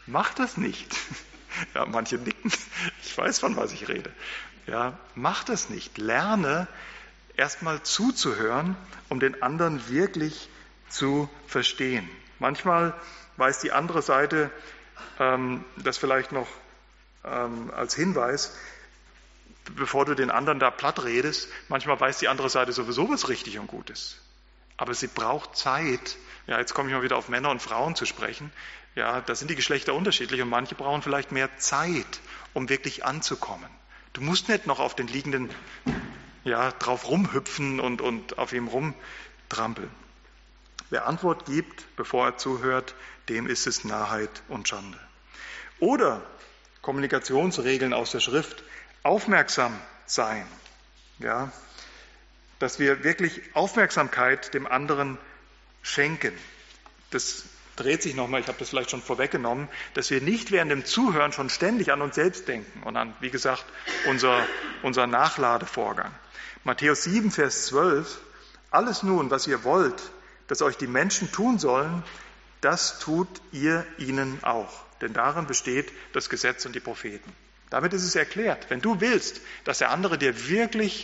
Mach das nicht. Ja, manche nicken. Ich weiß, von was ich rede. Ja, mach das nicht. Lerne erstmal zuzuhören, um den anderen wirklich zu verstehen. Manchmal weiß die andere Seite, das vielleicht noch als Hinweis, bevor du den anderen da platt redest, manchmal weiß die andere Seite sowieso, was richtig und gut ist. Aber sie braucht Zeit. Ja, jetzt komme ich mal wieder auf Männer und Frauen zu sprechen. Ja, da sind die Geschlechter unterschiedlich und manche brauchen vielleicht mehr Zeit, um wirklich anzukommen. Du musst nicht noch auf den Liegenden drauf rumhüpfen und auf ihm rumtrampeln. Wer Antwort gibt, bevor er zuhört, dem ist es Narrheit und Schande. Oder Kommunikationsregeln aus der Schrift, aufmerksam sein. Ja, dass wir wirklich Aufmerksamkeit dem anderen schenken. Das dreht sich nochmal, ich habe das vielleicht schon vorweggenommen, dass wir nicht während dem Zuhören schon ständig an uns selbst denken und an, wie gesagt, unser Nachladevorgang. Matthäus 7, Vers 12, alles nun, was ihr wollt, dass euch die Menschen tun sollen, das tut ihr ihnen auch. Denn darin besteht das Gesetz und die Propheten. Damit ist es erklärt. Wenn du willst, dass der andere dir wirklich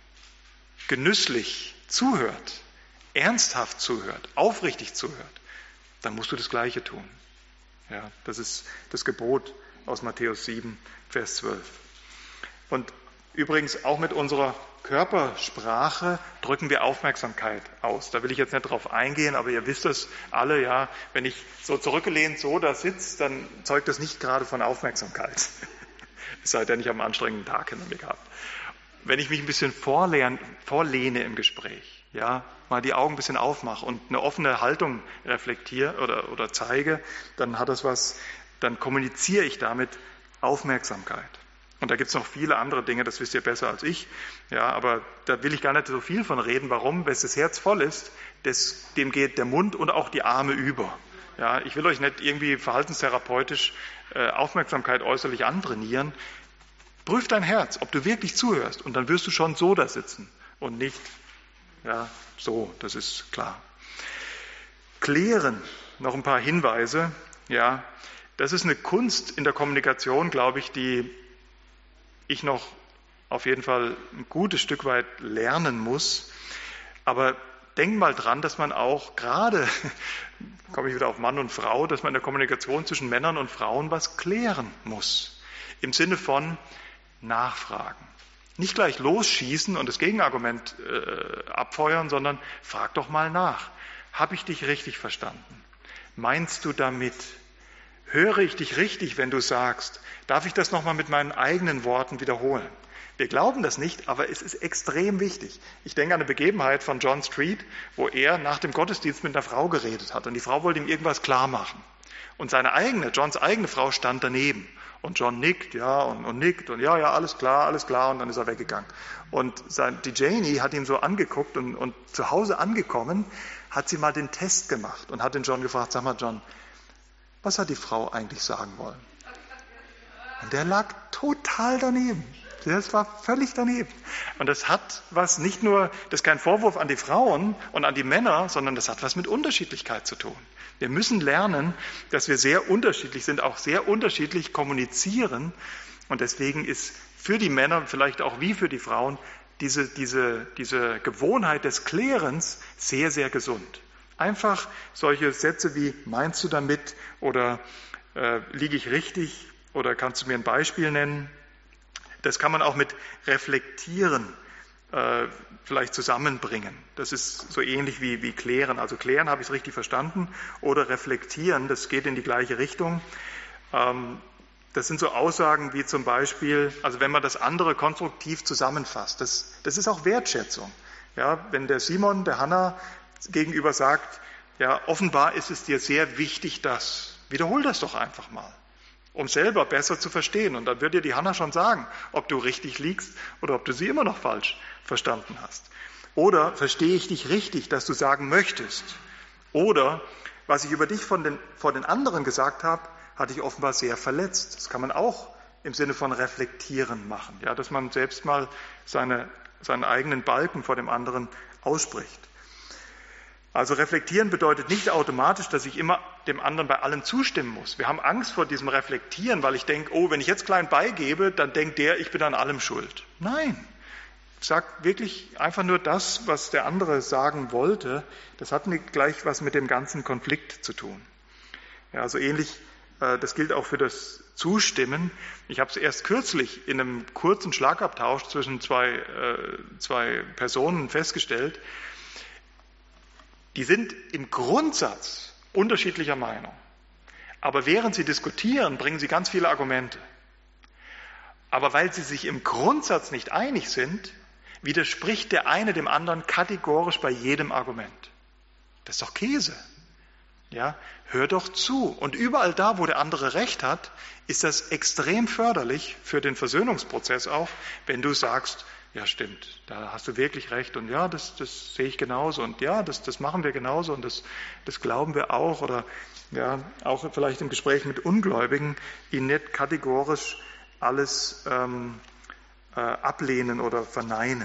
genüsslich zuhört, ernsthaft zuhört, aufrichtig zuhört, dann musst du das Gleiche tun. Ja, das ist das Gebot aus Matthäus 7, Vers 12. Und übrigens auch mit unserer Körpersprache drücken wir Aufmerksamkeit aus. Da will ich jetzt nicht drauf eingehen, aber ihr wisst es alle, ja, wenn ich so zurückgelehnt so da sitze, dann zeugt das nicht gerade von Aufmerksamkeit. Es sei denn, ich habe einen anstrengenden Tag hinter mir gehabt. Wenn ich mich ein bisschen vorlehne im Gespräch, ja, mal die Augen ein bisschen aufmache und eine offene Haltung reflektiere oder zeige, dann hat das was, dann kommuniziere ich damit Aufmerksamkeit. Und da gibt es noch viele andere Dinge, das wisst ihr besser als ich. Ja, aber da will ich gar nicht so viel von reden. Warum? Wenn das Herz voll ist, dem geht der Mund und auch die Arme über. Ja, ich will euch nicht irgendwie verhaltenstherapeutisch Aufmerksamkeit äußerlich antrainieren. Prüf dein Herz, ob du wirklich zuhörst. Und dann wirst du schon so da sitzen und nicht so, das ist klar. Klären, noch ein paar Hinweise. Ja, das ist eine Kunst in der Kommunikation, glaube ich, die ich noch auf jeden Fall ein gutes Stück weit lernen muss. Aber denk mal dran, dass man auch gerade, komme ich wieder auf Mann und Frau, dass man in der Kommunikation zwischen Männern und Frauen was klären muss. Im Sinne von nachfragen. Nicht gleich losschießen und das Gegenargument abfeuern, sondern frag doch mal nach. Habe ich dich richtig verstanden? Meinst du damit? Höre ich dich richtig, wenn du sagst, darf ich das nochmal mit meinen eigenen Worten wiederholen? Wir glauben das nicht, aber es ist extrem wichtig. Ich denke an eine Begebenheit von John Street, wo er nach dem Gottesdienst mit einer Frau geredet hat und die Frau wollte ihm irgendwas klar machen. Und Johns eigene Frau stand daneben. Und John nickt, und nickt und ja, alles klar, und dann ist er weggegangen. Und die Janie hat ihn so angeguckt und zu Hause angekommen, hat sie mal den Test gemacht und hat den John gefragt, sag mal John, was hat die Frau eigentlich sagen wollen? Und der lag total daneben. Das war völlig daneben. Und das hat was, nicht nur, das ist kein Vorwurf an die Frauen und an die Männer, sondern das hat was mit Unterschiedlichkeit zu tun. Wir müssen lernen, dass wir sehr unterschiedlich sind, auch sehr unterschiedlich kommunizieren. Und deswegen ist für die Männer, vielleicht auch wie für die Frauen, diese Gewohnheit des Klärens sehr, sehr gesund. Einfach solche Sätze wie, meinst du damit oder liege ich richtig oder kannst du mir ein Beispiel nennen? Das kann man auch mit Reflektieren vielleicht zusammenbringen. Das ist so ähnlich wie Klären. Also Klären, habe ich es richtig verstanden, oder Reflektieren, das geht in die gleiche Richtung. Das sind so Aussagen wie zum Beispiel, also wenn man das andere konstruktiv zusammenfasst, das ist auch Wertschätzung. Ja, wenn der Simon, der Hanna gegenüber sagt, ja, offenbar ist es dir sehr wichtig, wiederhol das doch einfach mal, um selber besser zu verstehen. Und dann wird dir die Hanna schon sagen, ob du richtig liegst oder ob du sie immer noch falsch verstanden hast. Oder verstehe ich dich richtig, dass du sagen möchtest? Oder was ich über dich vor den anderen gesagt habe, hat dich offenbar sehr verletzt. Das kann man auch im Sinne von Reflektieren machen, ja, dass man selbst mal seinen eigenen Balken vor dem anderen ausspricht. Also reflektieren bedeutet nicht automatisch, dass ich immer dem anderen bei allem zustimmen muss. Wir haben Angst vor diesem Reflektieren, weil ich denke, oh, wenn ich jetzt klein beigebe, dann denkt der, ich bin an allem schuld. Nein, ich sage wirklich einfach nur das, was der andere sagen wollte. Das hat nicht gleich was mit dem ganzen Konflikt zu tun. Ja, also ähnlich, das gilt auch für das Zustimmen. Ich habe es erst kürzlich in einem kurzen Schlagabtausch zwischen zwei Personen festgestellt. Die sind im Grundsatz unterschiedlicher Meinung. Aber während sie diskutieren, bringen sie ganz viele Argumente. Aber weil sie sich im Grundsatz nicht einig sind, widerspricht der eine dem anderen kategorisch bei jedem Argument. Das ist doch Käse. Ja, hör doch zu. Und überall da, wo der andere Recht hat, ist das extrem förderlich für den Versöhnungsprozess auch, wenn du sagst, ja stimmt, da hast du wirklich recht und ja, das sehe ich genauso und ja, das machen wir genauso und das glauben wir auch oder ja, auch vielleicht im Gespräch mit Ungläubigen, ihnen nicht kategorisch alles ablehnen oder verneinen.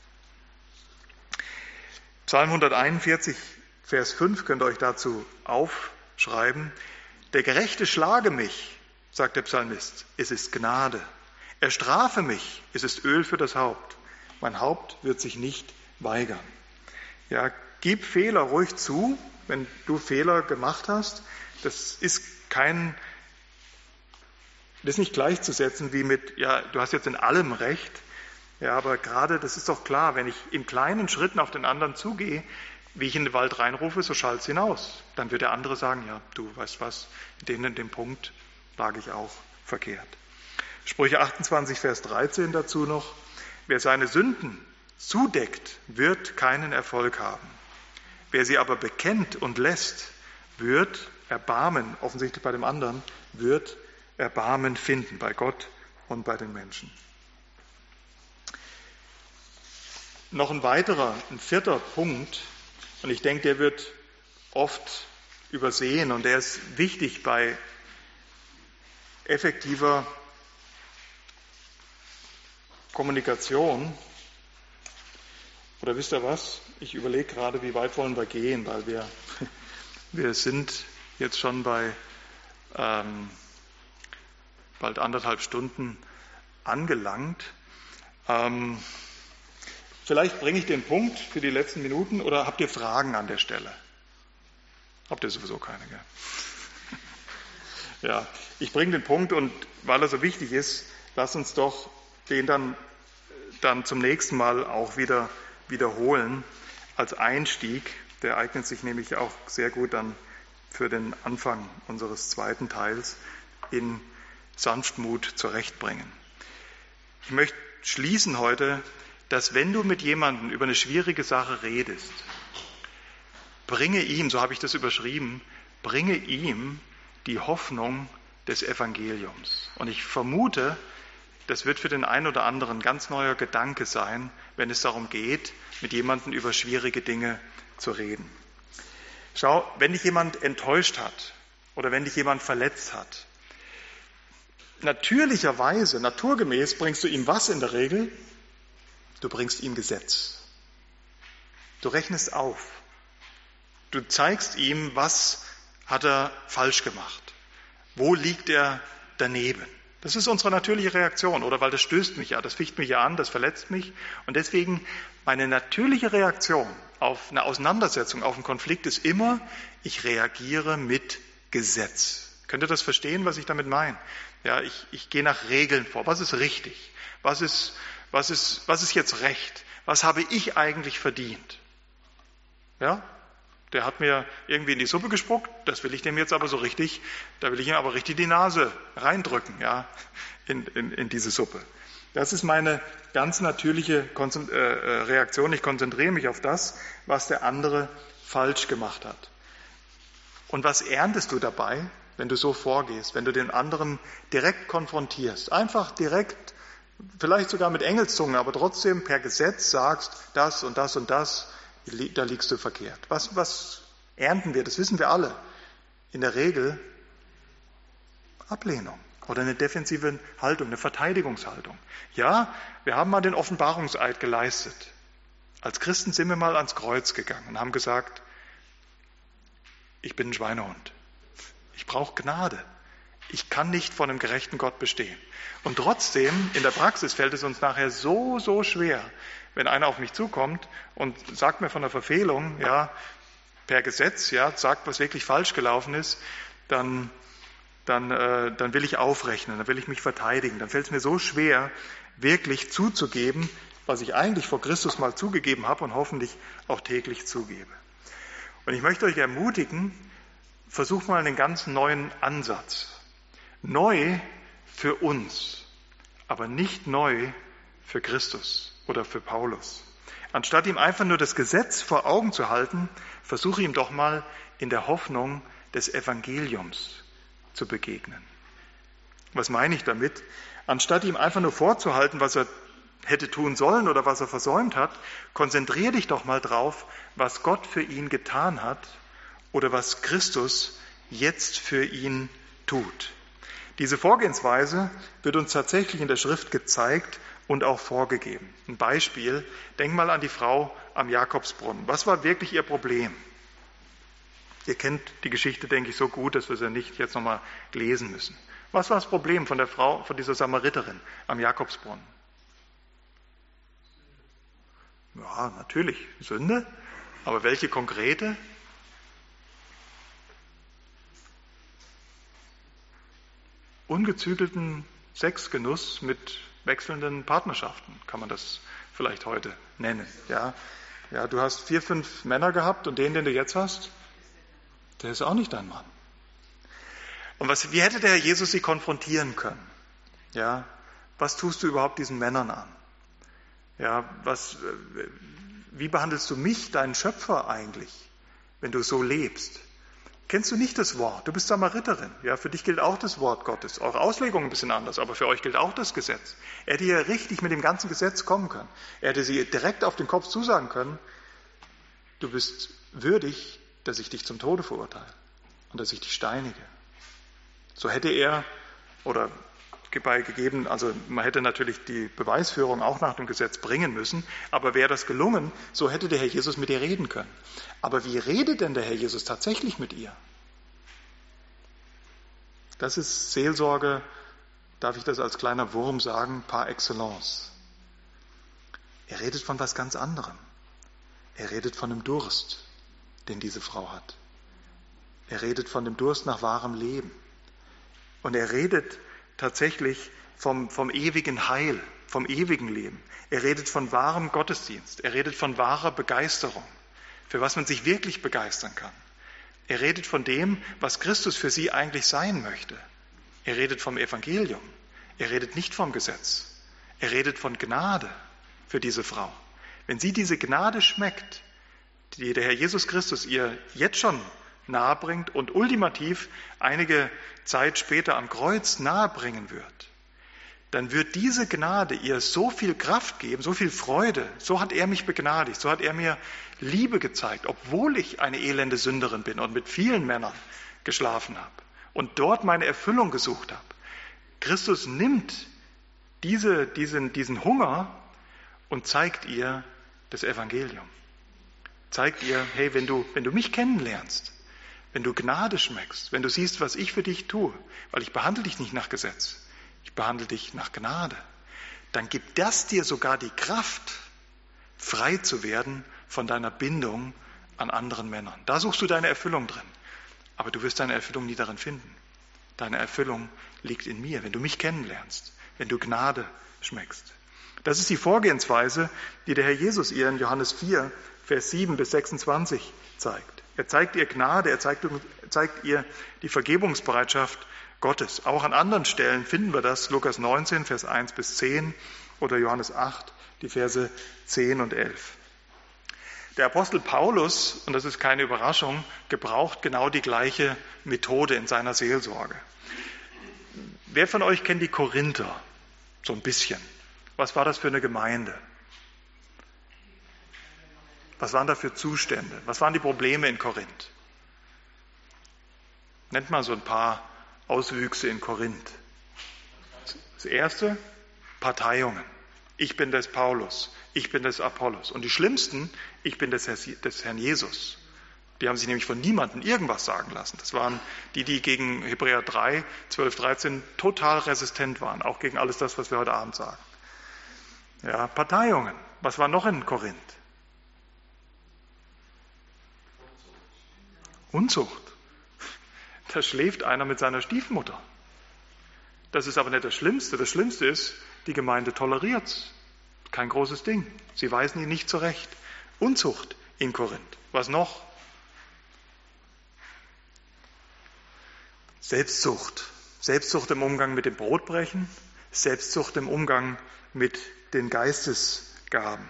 Psalm 141, Vers 5 könnt ihr euch dazu aufschreiben. Der Gerechte schlage mich, sagt der Psalmist, es ist Gnade. Er strafe mich, es ist Öl für das Haupt. Mein Haupt wird sich nicht weigern. Ja, gib Fehler ruhig zu, wenn du Fehler gemacht hast. Das ist nicht gleichzusetzen wie mit, ja, du hast jetzt in allem recht. Ja, aber gerade, das ist doch klar, wenn ich in kleinen Schritten auf den anderen zugehe, wie ich in den Wald reinrufe, so schallt es hinaus. Dann wird der andere sagen, ja, du weißt was, in dem Punkt lag ich auch verkehrt. Sprüche 28, Vers 13 dazu noch. Wer seine Sünden zudeckt, wird keinen Erfolg haben. Wer sie aber bekennt und lässt, wird Erbarmen, offensichtlich bei dem anderen, wird Erbarmen finden bei Gott und bei den Menschen. Noch ein vierter Punkt, und ich denke, der wird oft übersehen und der ist wichtig bei effektiver Kommunikation. Oder wisst ihr was? Ich überlege gerade, wie weit wollen wir gehen, weil wir sind jetzt schon bei bald 1,5 Stunden angelangt. Vielleicht bringe ich den Punkt für die letzten Minuten oder habt ihr Fragen an der Stelle? Habt ihr sowieso keine, gell? Ja, ich bringe den Punkt und weil er so wichtig ist, lasst uns doch den dann zum nächsten Mal auch wieder wiederholen als Einstieg. Der eignet sich nämlich auch sehr gut dann für den Anfang unseres zweiten Teils in Sanftmut zurechtbringen. Ich möchte schließen heute, dass wenn du mit jemandem über eine schwierige Sache redest, bringe ihm, so habe ich das überschrieben, bringe ihm die Hoffnung des Evangeliums. Und ich vermute, das wird für den einen oder anderen ein ganz neuer Gedanke sein, wenn es darum geht, mit jemandem über schwierige Dinge zu reden. Schau, wenn dich jemand enttäuscht hat oder wenn dich jemand verletzt hat, natürlicherweise, naturgemäß bringst du ihm was in der Regel? Du bringst ihm Gesetz. Du rechnest auf. Du zeigst ihm, was hat er falsch gemacht. Wo liegt er daneben? Das ist unsere natürliche Reaktion. Oder weil das stößt mich ja, das ficht mich ja an, das verletzt mich. Und deswegen meine natürliche Reaktion auf eine Auseinandersetzung, auf einen Konflikt ist immer, ich reagiere mit Gesetz. Könnt ihr das verstehen, was ich damit meine? Ja, ich gehe nach Regeln vor. Was ist richtig? Was ist jetzt Recht? Was habe ich eigentlich verdient? Ja? Der hat mir irgendwie in die Suppe gespuckt, das will ich dem jetzt aber so richtig, da will ich ihm aber richtig die Nase reindrücken, ja, in diese Suppe. Das ist meine ganz natürliche Reaktion. Ich konzentriere mich auf das, was der andere falsch gemacht hat. Und was erntest du dabei, wenn du so vorgehst, wenn du den anderen direkt konfrontierst? Einfach direkt, vielleicht sogar mit Engelszungen, aber trotzdem per Gesetz sagst, das und das und das, da liegst du verkehrt. Was ernten wir? Das wissen wir alle. In der Regel Ablehnung oder eine defensive Haltung, eine Verteidigungshaltung. Ja, wir haben mal den Offenbarungseid geleistet. Als Christen sind wir mal ans Kreuz gegangen und haben gesagt, ich bin ein Schweinehund. Ich brauche Gnade. Ich kann nicht vor einem gerechten Gott bestehen. Und trotzdem, in der Praxis fällt es uns nachher so, so schwer, wenn einer auf mich zukommt und sagt mir von einer Verfehlung, ja, per Gesetz, ja, sagt, was wirklich falsch gelaufen ist, dann will ich aufrechnen, dann will ich mich verteidigen. Dann fällt es mir so schwer, wirklich zuzugeben, was ich eigentlich vor Christus mal zugegeben habe und hoffentlich auch täglich zugebe. Und ich möchte euch ermutigen, versucht mal einen ganz neuen Ansatz. Neu für uns, aber nicht neu für Christus oder für Paulus. Anstatt ihm einfach nur das Gesetz vor Augen zu halten, versuche ihm doch mal in der Hoffnung des Evangeliums zu begegnen. Was meine ich damit? Anstatt ihm einfach nur vorzuhalten, was er hätte tun sollen oder was er versäumt hat, konzentriere dich doch mal drauf, was Gott für ihn getan hat oder was Christus jetzt für ihn tut. Diese Vorgehensweise wird uns tatsächlich in der Schrift gezeigt und auch vorgegeben. Ein Beispiel, denk mal an die Frau am Jakobsbrunnen. Was war wirklich ihr Problem? Ihr kennt die Geschichte, denke ich, so gut, dass wir sie nicht jetzt nochmal lesen müssen. Was war das Problem von der Frau, von dieser Samariterin am Jakobsbrunnen? Ja, natürlich, Sünde. Aber welche konkrete? Ungezügelten Sexgenuss mit wechselnden Partnerschaften, kann man das vielleicht heute nennen. Ja, du hast 4, 5 Männer gehabt und den du jetzt hast, der ist auch nicht dein Mann. Und wie hätte der Herr Jesus sie konfrontieren können? Ja, was tust du überhaupt diesen Männern an? Ja, wie behandelst du mich, deinen Schöpfer eigentlich, wenn du so lebst? Kennst du nicht das Wort? Du bist Samariterin. Ja, für dich gilt auch das Wort Gottes. Eure Auslegung ein bisschen anders, aber für euch gilt auch das Gesetz. Er hätte ja richtig mit dem ganzen Gesetz kommen können. Er hätte sie direkt auf den Kopf zusagen können, du bist würdig, dass ich dich zum Tode verurteile und dass ich dich steinige. So hätte er, oder gegeben, also man hätte natürlich die Beweisführung auch nach dem Gesetz bringen müssen, aber wäre das gelungen, so hätte der Herr Jesus mit ihr reden können. Aber wie redet denn der Herr Jesus tatsächlich mit ihr? Das ist Seelsorge, darf ich das als kleiner Wurm sagen, par excellence. Er redet von was ganz anderem. Er redet von dem Durst, den diese Frau hat. Er redet von dem Durst nach wahrem Leben. Und er redet tatsächlich vom ewigen Heil, vom ewigen Leben. Er redet von wahrem Gottesdienst. Er redet von wahrer Begeisterung, für was man sich wirklich begeistern kann. Er redet von dem, was Christus für sie eigentlich sein möchte. Er redet vom Evangelium. Er redet nicht vom Gesetz. Er redet von Gnade für diese Frau. Wenn sie diese Gnade schmeckt, die der Herr Jesus Christus ihr jetzt schon nahebringt und ultimativ einige Zeit später am Kreuz nahebringen wird, dann wird diese Gnade ihr so viel Kraft geben, so viel Freude. So hat er mich begnadigt, so hat er mir Liebe gezeigt, obwohl ich eine elende Sünderin bin und mit vielen Männern geschlafen habe und dort meine Erfüllung gesucht habe. Christus nimmt diesen Hunger und zeigt ihr das Evangelium. Zeigt ihr, hey, wenn du mich kennenlernst, wenn du Gnade schmeckst, wenn du siehst, was ich für dich tue, weil ich behandle dich nicht nach Gesetz, ich behandle dich nach Gnade, dann gibt das dir sogar die Kraft, frei zu werden von deiner Bindung an anderen Männern. Da suchst du deine Erfüllung drin, aber du wirst deine Erfüllung nie darin finden. Deine Erfüllung liegt in mir, wenn du mich kennenlernst, wenn du Gnade schmeckst. Das ist die Vorgehensweise, die der Herr Jesus ihr in Johannes 4, Vers 7 bis 26 zeigt. Er zeigt ihr Gnade, er zeigt ihr die Vergebungsbereitschaft Gottes. Auch an anderen Stellen finden wir das, Lukas 19, Vers 1 bis 10 oder Johannes 8, die Verse 10 und 11. Der Apostel Paulus, und das ist keine Überraschung, gebraucht genau die gleiche Methode in seiner Seelsorge. Wer von euch kennt die Korinther? So ein bisschen. Was war das für eine Gemeinde? Was waren da für Zustände? Was waren die Probleme in Korinth? Nennt mal so ein paar Auswüchse in Korinth. Das erste, Parteiungen. Ich bin des Paulus, ich bin des Apollos. Und die schlimmsten, ich bin des Herrn Jesus. Die haben sich nämlich von niemandem irgendwas sagen lassen. Das waren die gegen Hebräer 3, 12, 13 total resistent waren, auch gegen alles das, was wir heute Abend sagen. Ja, Parteiungen. Was war noch in Korinth? Unzucht. Da schläft einer mit seiner Stiefmutter. Das ist aber nicht das Schlimmste. Das Schlimmste ist, die Gemeinde toleriert's. Kein großes Ding. Sie weisen ihn nicht zurecht. Unzucht in Korinth. Was noch? Selbstsucht. Selbstsucht im Umgang mit dem Brotbrechen. Selbstsucht im Umgang mit den Geistesgaben.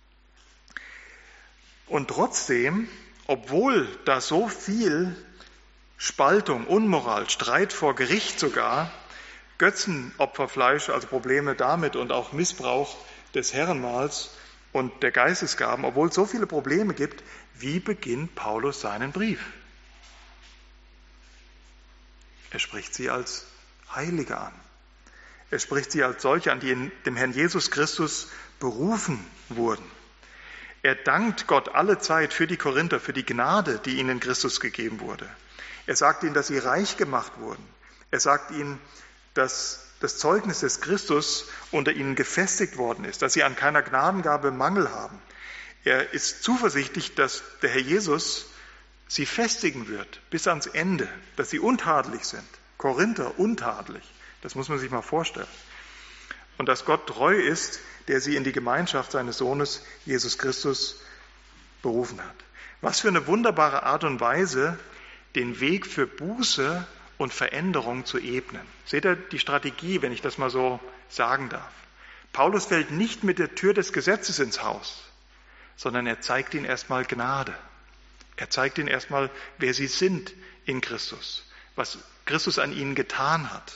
Und trotzdem, obwohl da so viel Spaltung, Unmoral, Streit vor Gericht sogar, Götzenopferfleisch, also Probleme damit und auch Missbrauch des Herrenmahls und der Geistesgaben, obwohl es so viele Probleme gibt, wie beginnt Paulus seinen Brief? Er spricht sie als Heilige an. Er spricht sie als solche an, die in dem Herrn Jesus Christus berufen wurden. Er dankt Gott alle Zeit für die Korinther, für die Gnade, die ihnen in Christus gegeben wurde. Er sagt ihnen, dass sie reich gemacht wurden. Er sagt ihnen, dass das Zeugnis des Christus unter ihnen gefestigt worden ist, dass sie an keiner Gnadengabe Mangel haben. Er ist zuversichtlich, dass der Herr Jesus sie festigen wird bis ans Ende, dass sie untadelig sind. Korinther untadelig, das muss man sich mal vorstellen. Und dass Gott treu ist, der sie in die Gemeinschaft seines Sohnes Jesus Christus berufen hat. Was für eine wunderbare Art und Weise, den Weg für Buße und Veränderung zu ebnen. Seht ihr die Strategie, wenn ich das mal so sagen darf? Paulus fällt nicht mit der Tür des Gesetzes ins Haus, sondern er zeigt ihnen erstmal Gnade. Er zeigt ihnen erstmal, wer sie sind in Christus, was Christus an ihnen getan hat.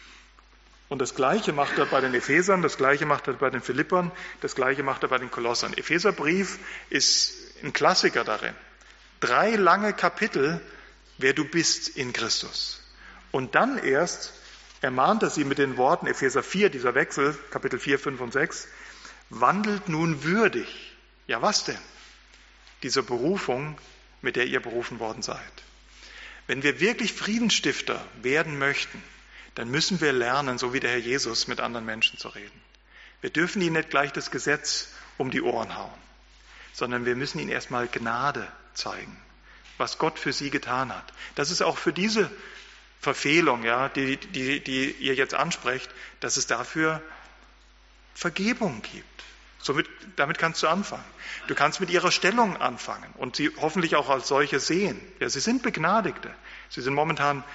Und das Gleiche macht er bei den Ephesern, das Gleiche macht er bei den Philippern, das Gleiche macht er bei den Kolossern. Epheserbrief ist ein Klassiker darin. 3 lange Kapitel, wer du bist in Christus. Und dann erst ermahnt er sie mit den Worten, Epheser 4, dieser Wechsel, Kapitel 4, 5 und 6, wandelt nun würdig. Ja, was denn? Dieser Berufung, mit der ihr berufen worden seid. Wenn wir wirklich Friedensstifter werden möchten, dann müssen wir lernen, so wie der Herr Jesus, mit anderen Menschen zu reden. Wir dürfen ihnen nicht gleich das Gesetz um die Ohren hauen, sondern wir müssen ihnen erstmal Gnade zeigen, was Gott für sie getan hat. Das ist auch für diese Verfehlung, ja, die ihr jetzt ansprecht, dass es dafür Vergebung gibt. Damit kannst du anfangen. Du kannst mit ihrer Stellung anfangen und sie hoffentlich auch als solche sehen. Ja, sie sind Begnadigte. Sie sind momentan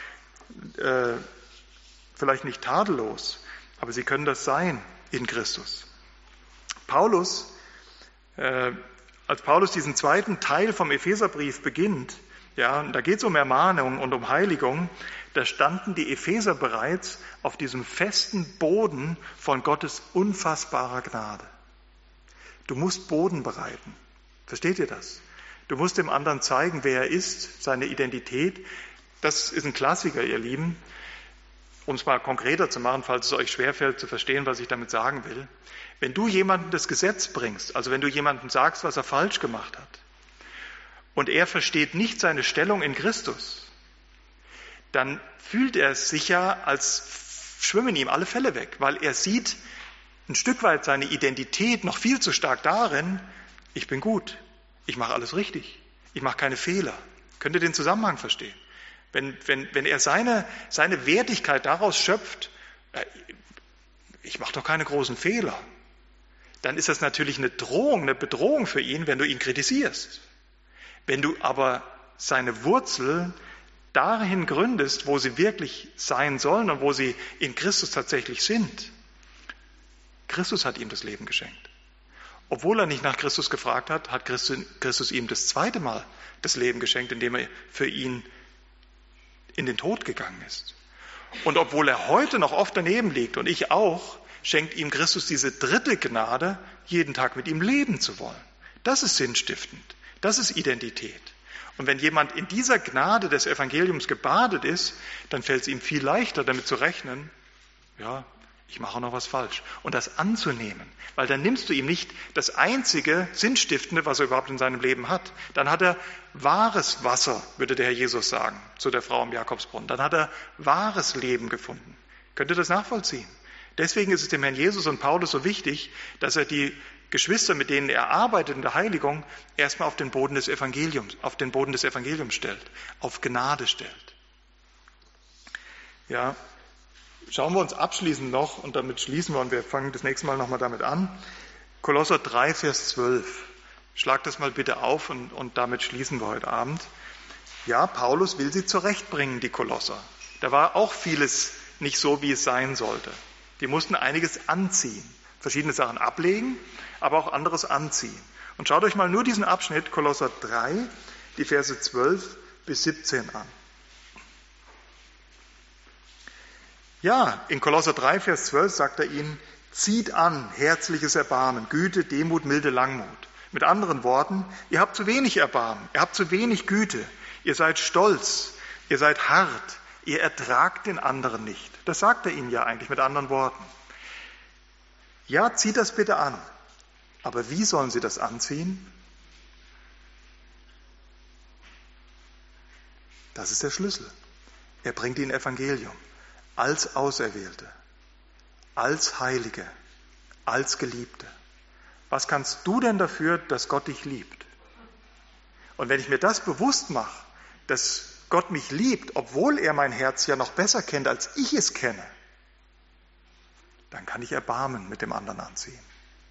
vielleicht nicht tadellos, aber sie können das sein in Christus. Als Paulus diesen zweiten Teil vom Epheserbrief beginnt, ja, da geht es um Ermahnung und um Heiligung, da standen die Epheser bereits auf diesem festen Boden von Gottes unfassbarer Gnade. Du musst Boden bereiten. Versteht ihr das? Du musst dem anderen zeigen, wer er ist, seine Identität. Das ist ein Klassiker, ihr Lieben. Um es mal konkreter zu machen, falls es euch schwerfällt zu verstehen, was ich damit sagen will. Wenn du jemandem das Gesetz bringst, also wenn du jemandem sagst, was er falsch gemacht hat, und er versteht nicht seine Stellung in Christus, dann fühlt er es sicher, als schwimmen ihm alle Fälle weg, weil er sieht ein Stück weit seine Identität noch viel zu stark darin, ich bin gut, ich mache alles richtig, ich mache keine Fehler. Könnt ihr den Zusammenhang verstehen? Wenn er seine Wertigkeit daraus schöpft, ich mache doch keine großen Fehler, dann ist das natürlich eine Drohung, eine Bedrohung für ihn, wenn du ihn kritisierst. Wenn du aber seine Wurzel dahin gründest, wo sie wirklich sein sollen und wo sie in Christus tatsächlich sind. Christus hat ihm das Leben geschenkt. Obwohl er nicht nach Christus gefragt hat, hat Christus ihm das zweite Mal das Leben geschenkt, indem er für ihn in den Tod gegangen ist. Und obwohl er heute noch oft daneben liegt und ich auch, schenkt ihm Christus diese dritte Gnade, jeden Tag mit ihm leben zu wollen. Das ist sinnstiftend. Das ist Identität. Und wenn jemand in dieser Gnade des Evangeliums gebadet ist, dann fällt es ihm viel leichter, damit zu rechnen, ja, ich mache noch was falsch. Und das anzunehmen, weil dann nimmst du ihm nicht das einzige Sinnstiftende, was er überhaupt in seinem Leben hat. Dann hat er wahres Wasser, würde der Herr Jesus sagen, zu der Frau am Jakobsbrunnen. Dann hat er wahres Leben gefunden. Könnt ihr das nachvollziehen? Deswegen ist es dem Herrn Jesus und Paulus so wichtig, dass er die Geschwister, mit denen er arbeitet in der Heiligung, erstmal auf den Boden des Evangeliums stellt, auf Gnade stellt. Ja, schauen wir uns abschließend noch, und damit schließen wir, und wir fangen das nächste Mal nochmal damit an, Kolosser 3, Vers 12. Schlag das mal bitte auf und damit schließen wir heute Abend. Ja, Paulus will sie zurechtbringen, die Kolosser. Da war auch vieles nicht so, wie es sein sollte. Die mussten einiges anziehen, verschiedene Sachen ablegen, aber auch anderes anziehen. Und schaut euch mal nur diesen Abschnitt, Kolosser 3, die Verse 12 bis 17 an. Ja, in Kolosser 3, Vers 12 sagt er ihnen, zieht an herzliches Erbarmen, Güte, Demut, milde Langmut. Mit anderen Worten, ihr habt zu wenig Erbarmen, ihr habt zu wenig Güte, ihr seid stolz, ihr seid hart, ihr ertragt den anderen nicht. Das sagt er ihnen ja eigentlich mit anderen Worten. Ja, zieht das bitte an. Aber wie sollen sie das anziehen? Das ist der Schlüssel. Er bringt ihnen Evangelium. Als Auserwählte, als Heilige, als Geliebte. Was kannst du denn dafür, dass Gott dich liebt? Und wenn ich mir das bewusst mache, dass Gott mich liebt, obwohl er mein Herz ja noch besser kennt, als ich es kenne, dann kann ich Erbarmen mit dem anderen anziehen.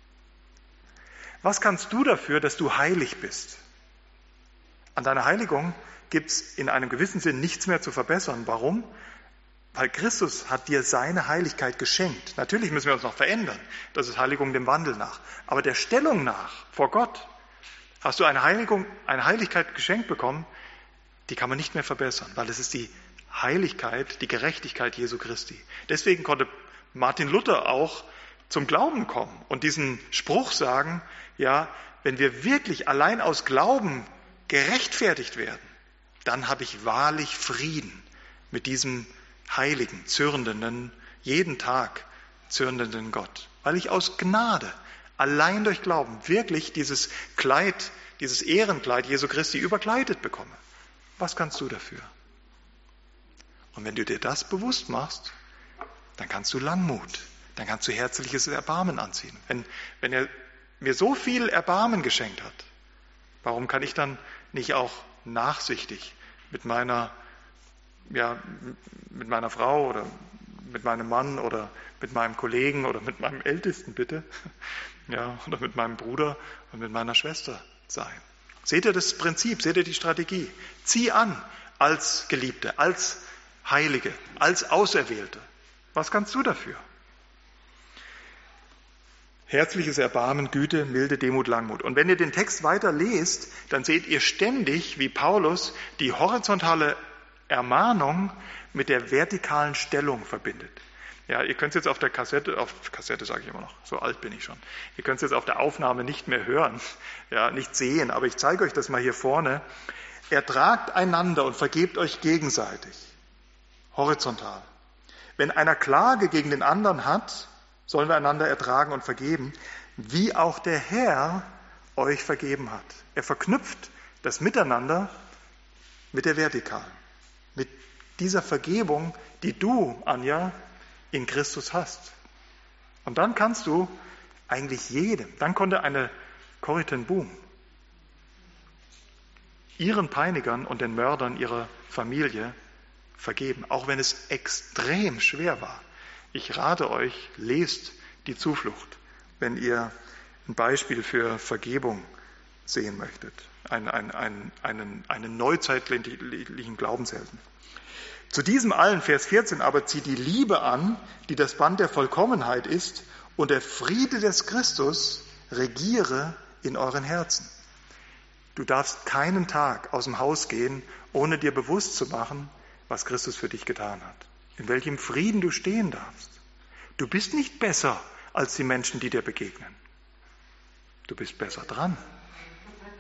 Was kannst du dafür, dass du heilig bist? An deiner Heiligung gibt es in einem gewissen Sinn nichts mehr zu verbessern. Warum? Weil Christus hat dir seine Heiligkeit geschenkt. Natürlich müssen wir uns noch verändern. Das ist Heiligung dem Wandel nach. Aber der Stellung nach vor Gott hast du eine Heiligkeit geschenkt bekommen, die kann man nicht mehr verbessern, weil es ist die Heiligkeit, die Gerechtigkeit Jesu Christi. Deswegen konnte Martin Luther auch zum Glauben kommen und diesen Spruch sagen, ja, wenn wir wirklich allein aus Glauben gerechtfertigt werden, dann habe ich wahrlich Frieden mit diesem heiligen, zürnenden, jeden Tag zürnenden Gott. Weil ich aus Gnade, allein durch Glauben, wirklich dieses Kleid, dieses Ehrenkleid Jesu Christi überkleidet bekomme. Was kannst du dafür? Und wenn du dir das bewusst machst, dann kannst du Langmut, dann kannst du herzliches Erbarmen anziehen. Wenn er mir so viel Erbarmen geschenkt hat, warum kann ich dann nicht auch nachsichtig mit meiner Frau oder mit meinem Mann oder mit meinem Kollegen oder mit meinem Ältesten bitte, ja, oder mit meinem Bruder und mit meiner Schwester sein? Seht ihr das Prinzip, seht ihr die Strategie? Zieh an als Geliebte, als Heilige, als Auserwählte. Was kannst du dafür? Herzliches Erbarmen, Güte, Milde, Demut, Langmut. Und wenn ihr den Text weiter lest, dann seht ihr ständig, wie Paulus die horizontale Ermahnung mit der vertikalen Stellung verbindet. Ja, ihr könnt es jetzt auf Kassette sage ich immer noch, so alt bin ich schon. Ihr könnt es jetzt auf der Aufnahme nicht mehr hören, ja, nicht sehen, aber ich zeige euch das mal hier vorne. Ertragt einander und vergebt euch gegenseitig. Horizontal. Wenn einer Klage gegen den anderen hat, sollen wir einander ertragen und vergeben, wie auch der Herr euch vergeben hat. Er verknüpft das Miteinander mit der Vertikalen, mit dieser Vergebung, die du, Anja, in Christus hast. Und dann kannst du eigentlich jedem, dann konnte eine Corrie ten Boom ihren Peinigern und den Mördern ihrer Familie vergeben, auch wenn es extrem schwer war. Ich rate euch, lest die Zuflucht, wenn ihr ein Beispiel für Vergebung sehen möchtet, einen neuzeitlichen Glaubenshelden. Zu diesem allen, Vers 14, aber zieht die Liebe an, die das Band der Vollkommenheit ist, und der Friede des Christus regiere in euren Herzen. Du darfst keinen Tag aus dem Haus gehen, ohne dir bewusst zu machen, was Christus für dich getan hat. In welchem Frieden du stehen darfst. Du bist nicht besser als die Menschen, die dir begegnen. Du bist besser dran.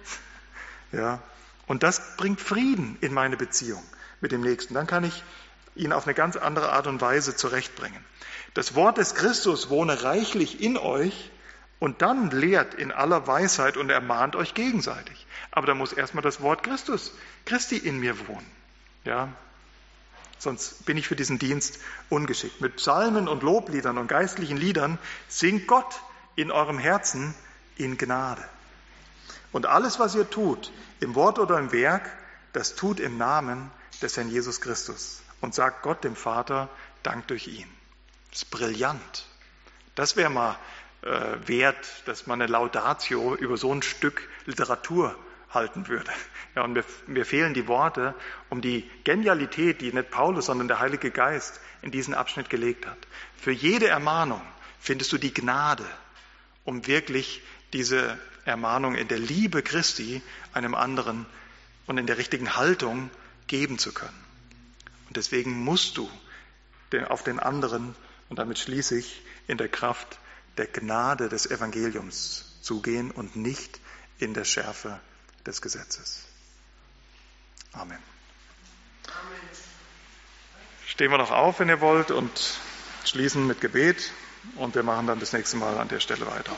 Ja. Und das bringt Frieden in meine Beziehung mit dem Nächsten. Dann kann ich ihn auf eine ganz andere Art und Weise zurechtbringen. Das Wort des Christus wohne reichlich in euch und dann lehrt in aller Weisheit und ermahnt euch gegenseitig. Aber da muss erstmal das Wort Christi in mir wohnen. Ja? Sonst bin ich für diesen Dienst ungeschickt. Mit Psalmen und Lobliedern und geistlichen Liedern singt Gott in eurem Herzen in Gnade. Und alles, was ihr tut, im Wort oder im Werk, das tut im Namen des Herrn Jesus Christus und sagt Gott dem Vater Dank durch ihn. Das ist brillant. Das wäre mal wert, dass man eine Laudatio über so ein Stück Literatur halten würde. Ja, und mir fehlen die Worte, um die Genialität, die nicht Paulus, sondern der Heilige Geist in diesen Abschnitt gelegt hat. Für jede Ermahnung findest du die Gnade, um wirklich diese Ermahnung in der Liebe Christi einem anderen und in der richtigen Haltung geben zu können. Und deswegen musst du auf den anderen, und damit schließe ich, in der Kraft der Gnade des Evangeliums zugehen und nicht in der Schärfe des Gesetzes. Amen. Stehen wir noch auf, wenn ihr wollt, und schließen mit Gebet, und wir machen dann das nächste Mal an der Stelle weiter.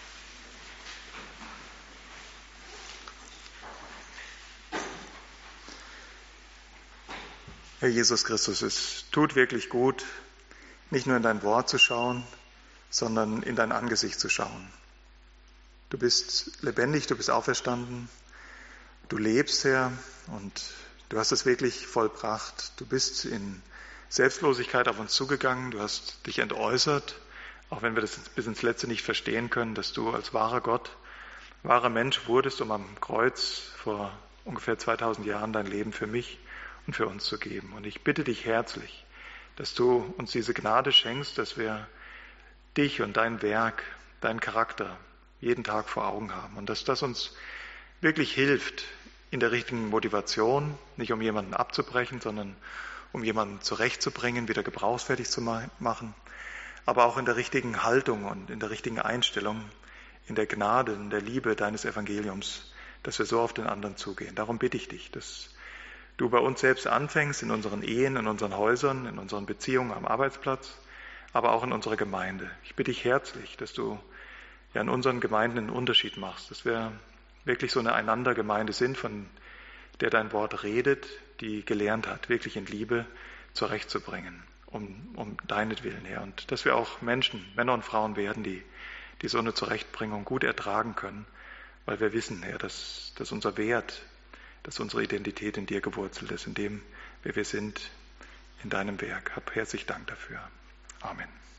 Herr Jesus Christus, es tut wirklich gut, nicht nur in dein Wort zu schauen, sondern in dein Angesicht zu schauen. Du bist lebendig, du bist auferstanden, du lebst, Herr, und du hast es wirklich vollbracht. Du bist in Selbstlosigkeit auf uns zugegangen, du hast dich entäußert, auch wenn wir das bis ins Letzte nicht verstehen können, dass du als wahrer Gott, wahrer Mensch wurdest, um am Kreuz vor ungefähr 2000 Jahren dein Leben für mich und für uns zu geben. Und ich bitte dich herzlich, dass du uns diese Gnade schenkst, dass wir dich und dein Werk, deinen Charakter jeden Tag vor Augen haben und dass das uns wirklich hilft in der richtigen Motivation, nicht um jemanden abzubrechen, sondern um jemanden zurechtzubringen, wieder gebrauchsfertig zu machen, aber auch in der richtigen Haltung und in der richtigen Einstellung, in der Gnade, in der Liebe deines Evangeliums, dass wir so auf den anderen zugehen. Darum bitte ich dich, dass du bei uns selbst anfängst, in unseren Ehen, in unseren Häusern, in unseren Beziehungen am Arbeitsplatz, aber auch in unserer Gemeinde. Ich bitte dich herzlich, dass du ja in unseren Gemeinden einen Unterschied machst, dass wir wirklich so eine Einandergemeinde sind, von der dein Wort redet, die gelernt hat, wirklich in Liebe zurechtzubringen, um deinetwillen, Herr. Und dass wir auch Menschen, Männer und Frauen werden, die so eine Zurechtbringung gut ertragen können, weil wir wissen, Herr, dass unser Wert, dass unsere Identität in dir gewurzelt ist, in dem, wer wir sind, in deinem Werk. Hab herzlich Dank dafür. Amen.